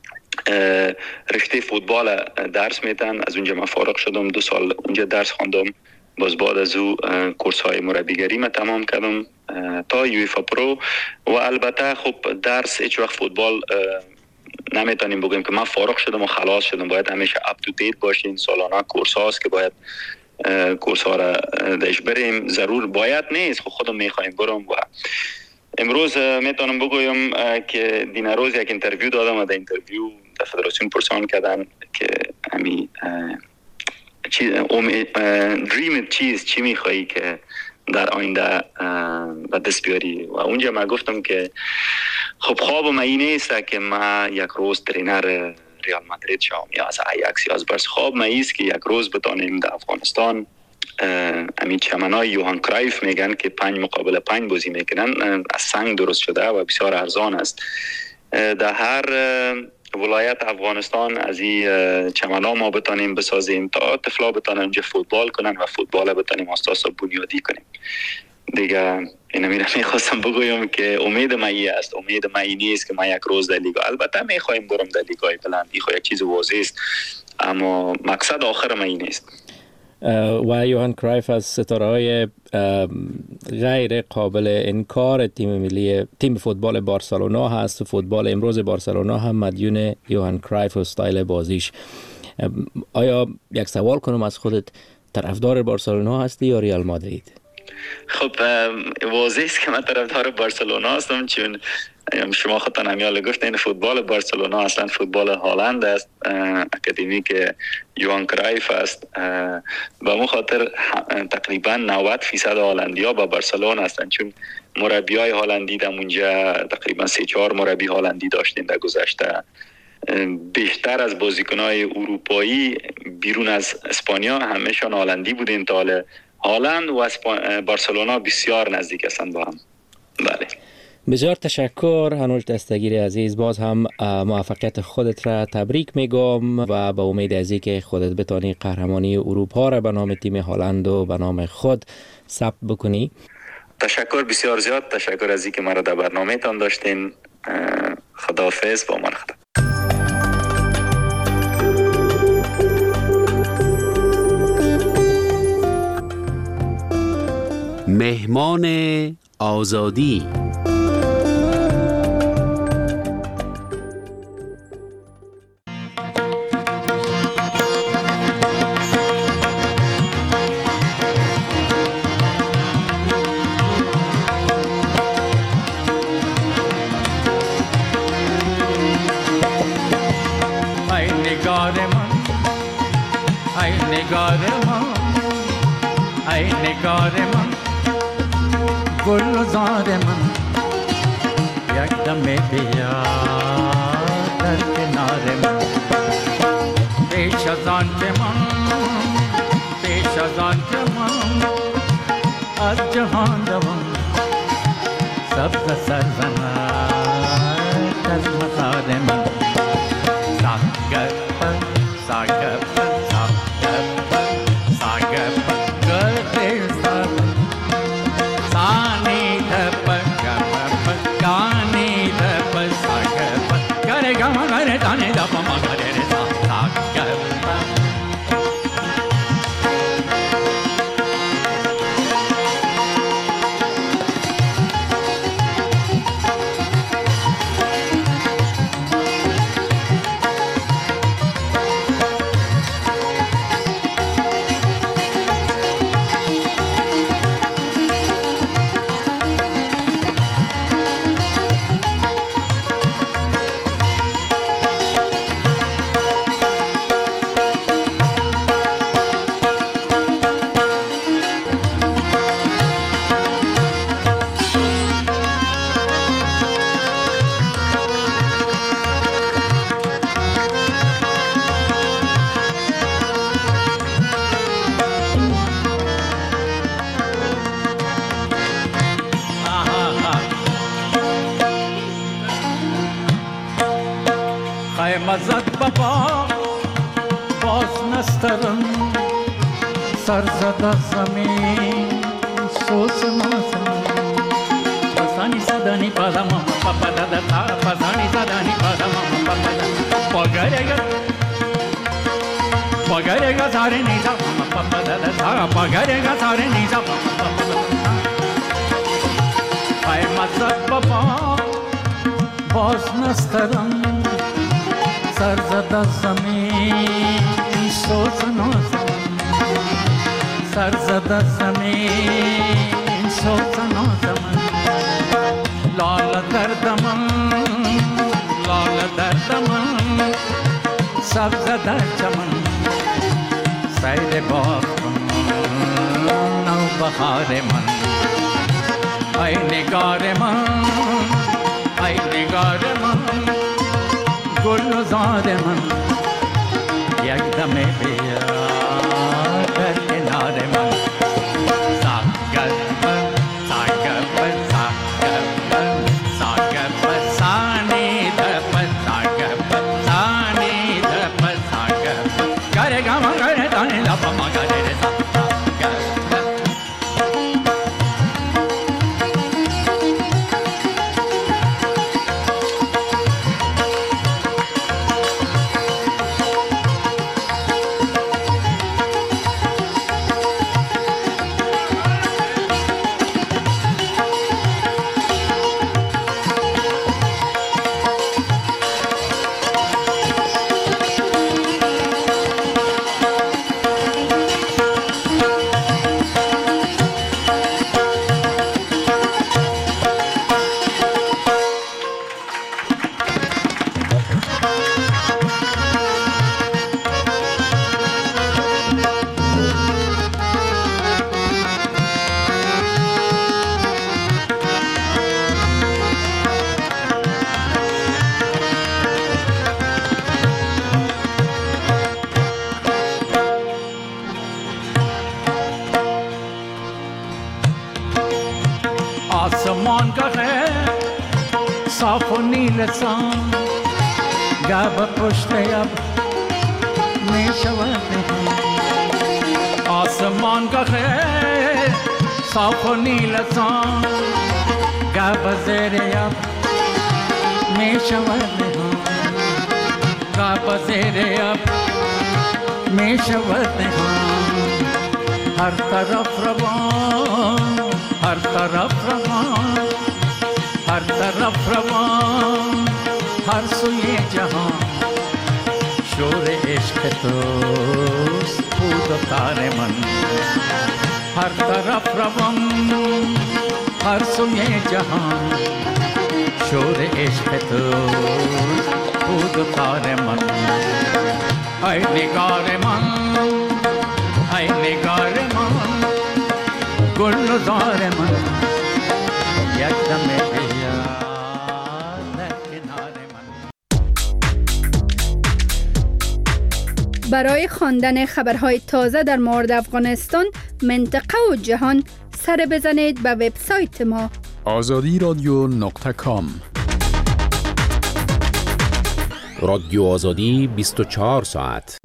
E: رشته فوتبال درس میدن. از اونجا من فارغ شدم، دو سال اونجا درس خواندم. باز بعد از او کورس های مربیگری ما تمام کردم تا یو ایف ا پرو. و البته خب درس هیچ وقت فوتبال نمیتونیم بگیم که من فارغ شدم و خلاص شدم. باید همیشه اپ تو دیت باشین. سالانه کورس هاست که باید کورس ها را داشت بریم. ضرور باید نیست، خود خودم میخوایم برم. و امروز میتونم بگویم که دینا روز یک اینترویو دادم و در اینترویو در فدراسیون پرسان کردن که امی چیز دریم چیز چی میخوایی که در آینده به دست بیاری. و اونجا من گفتم که خب خواب من این نیست که من یک روز ترینر ریال مادرید شوم یا از ایاکس یا از برس. خواب من ایست که یک روز بتونیم در افغانستان امید چمنای یوهان کرایف میگن که پنج مقابل پنج بازی میکنن، از سنگ درست شده و بسیار ارزان است. در هر ولایت افغانستان از این چمنا ما بتانیم بسازیم تا طفلا بتانن اونجا فوتبال کنن و فوتبال بتانیم اساس بنیادی کنیم. دیگه اینا میرم میخواستم بگویم که امید مایی است. امید مایی نیست که ما یک روز در لیگا، البته میخوایم برم در لیگای بلند، این یک چیز واضح است، اما مقصد آخر مایی نیست.
D: و یوهان کرایف از ستاره‌های غیر قابل انکار تیم ملی تیم فوتبال بارسلونا هست و فوتبال امروز بارسلونا هم مدیون یوهان کرایف و استایل بازیش. آیا یک سوال کنم از خودت، طرفدار بارسلونا هستی یا ریال مادرید؟
E: خب واضح است که من طرفدار بارسلونا هستم، چون شما خودتان همیاله گفتین فوتبال بارسلونا اصلا فوتبال هالند است، اکادمی که یوهان کرایف است. به اون خاطر تقریبا نود فیصد هالندیا با بارسلونا هستند، چون مربی های هالندی در اونجا تقریبا سه چهار مربی هالندی داشتین در گذشته. بیشتر از بازیکنای اروپایی بیرون از اسپانیا همهشان هالندی بودین. تا حالا هالند و بارسلونا بسیار نزدیک هستند با هم. بله،
D: بسیار تشکر هنوش دستگیر عزیز. باز هم موفقیت خودت را تبریک میگم و با امید از اینکه خودت بتانی قهرمانی اروپا را به نام تیم هالند و به نام خود ثبت بکنی.
E: تشکر بسیار زیاد. تشکر از اینکه مرا در برنامه تان داشتین. خداحافظ. با من خدا.
A: مهمان آزادی.
F: گلزار من یک دم بیا در کنار من، پیش از آن که من پیش از آن که من از جهان دوم سبز سرزند از مزار من. ساگر پر ساگر پر ساگر پر ساگر پر گرده سر سانی دپر گپر گانی دپر ساگر پر گره گما گره دانی دپا ما گره سا ساگر پر. مزد بابا باز نسترم سر زده زمین سوز مازم پسانی صدانی پادا ماما پاپا دادا تا پسانی صدانی پادا ماما پاپا دادا پاگرگا پاگرگا ساره نیزا ماما پاپا دادا تا پاگرگا ساره نیزا ماما پاپا دادا های مزد بابا باز نسترم سر زده زمین سوز نازم سر زده زمین سوز نازم لال دردم لال دردم سبز در چمن سیر باغ نو بهار من ای نگار من ای نگار من گل و زار من یک دم بیا در کنار من ساگر من ساگر من ساگر من ساگر من سانی دپ ساگر من سانی دپ ساگر گره گم گره دانی لپ ما گره ساگر آسمان کا ہے صاف و نیل سان گاب پشت اب میں شود ہیں آسمان کا ہے صاف و نیل سان گاب زیر اب میں شود ہیں گاب زیر اب میں شود ہیں ہر طرف روان ہر طرف روان ہر طرف روان ہر سوئے جہاں شور عشق توست بود و تار من ہر طرف روان ہر سوئے جہاں شور عشق توست بود و تار من اے نگار من اے نگار من گلزار من یک دم بیا در کنار من.
B: برای خواندن خبرهای تازه در مورد افغانستان، منطقه و جهان سر بزنید به وبسایت ما
G: آزادی رادیو نقطه کام.
A: رادیو آزادی بیست و چهار ساعت.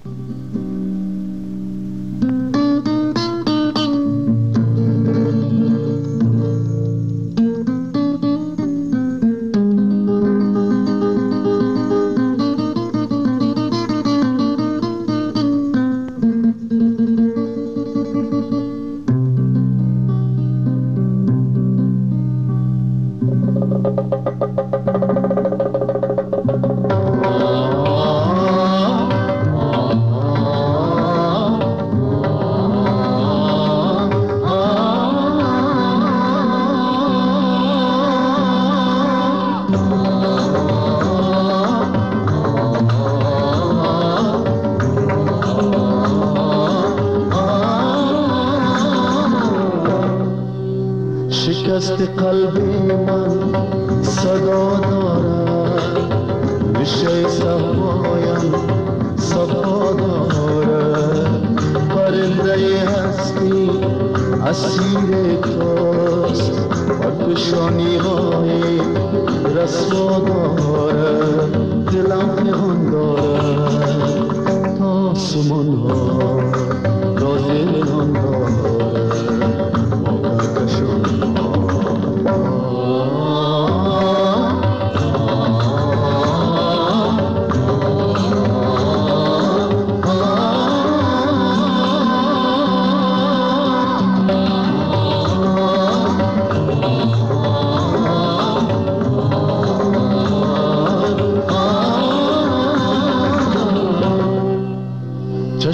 H: شکست قلبی من صدا دارد، ریشه صفایم صفا دارد. پرنده هستی اسیر توست، پرکشانی های رسوا دارد. دلم پنهان دارد تا سمان ها راز نهان دارد. ما کشان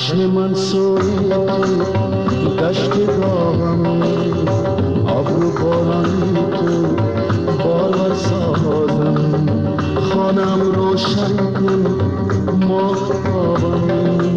H: چشم من سوی تو دشت داغمی ابرو بارانی تو باور سازم خانم روشن کن ماهتابمی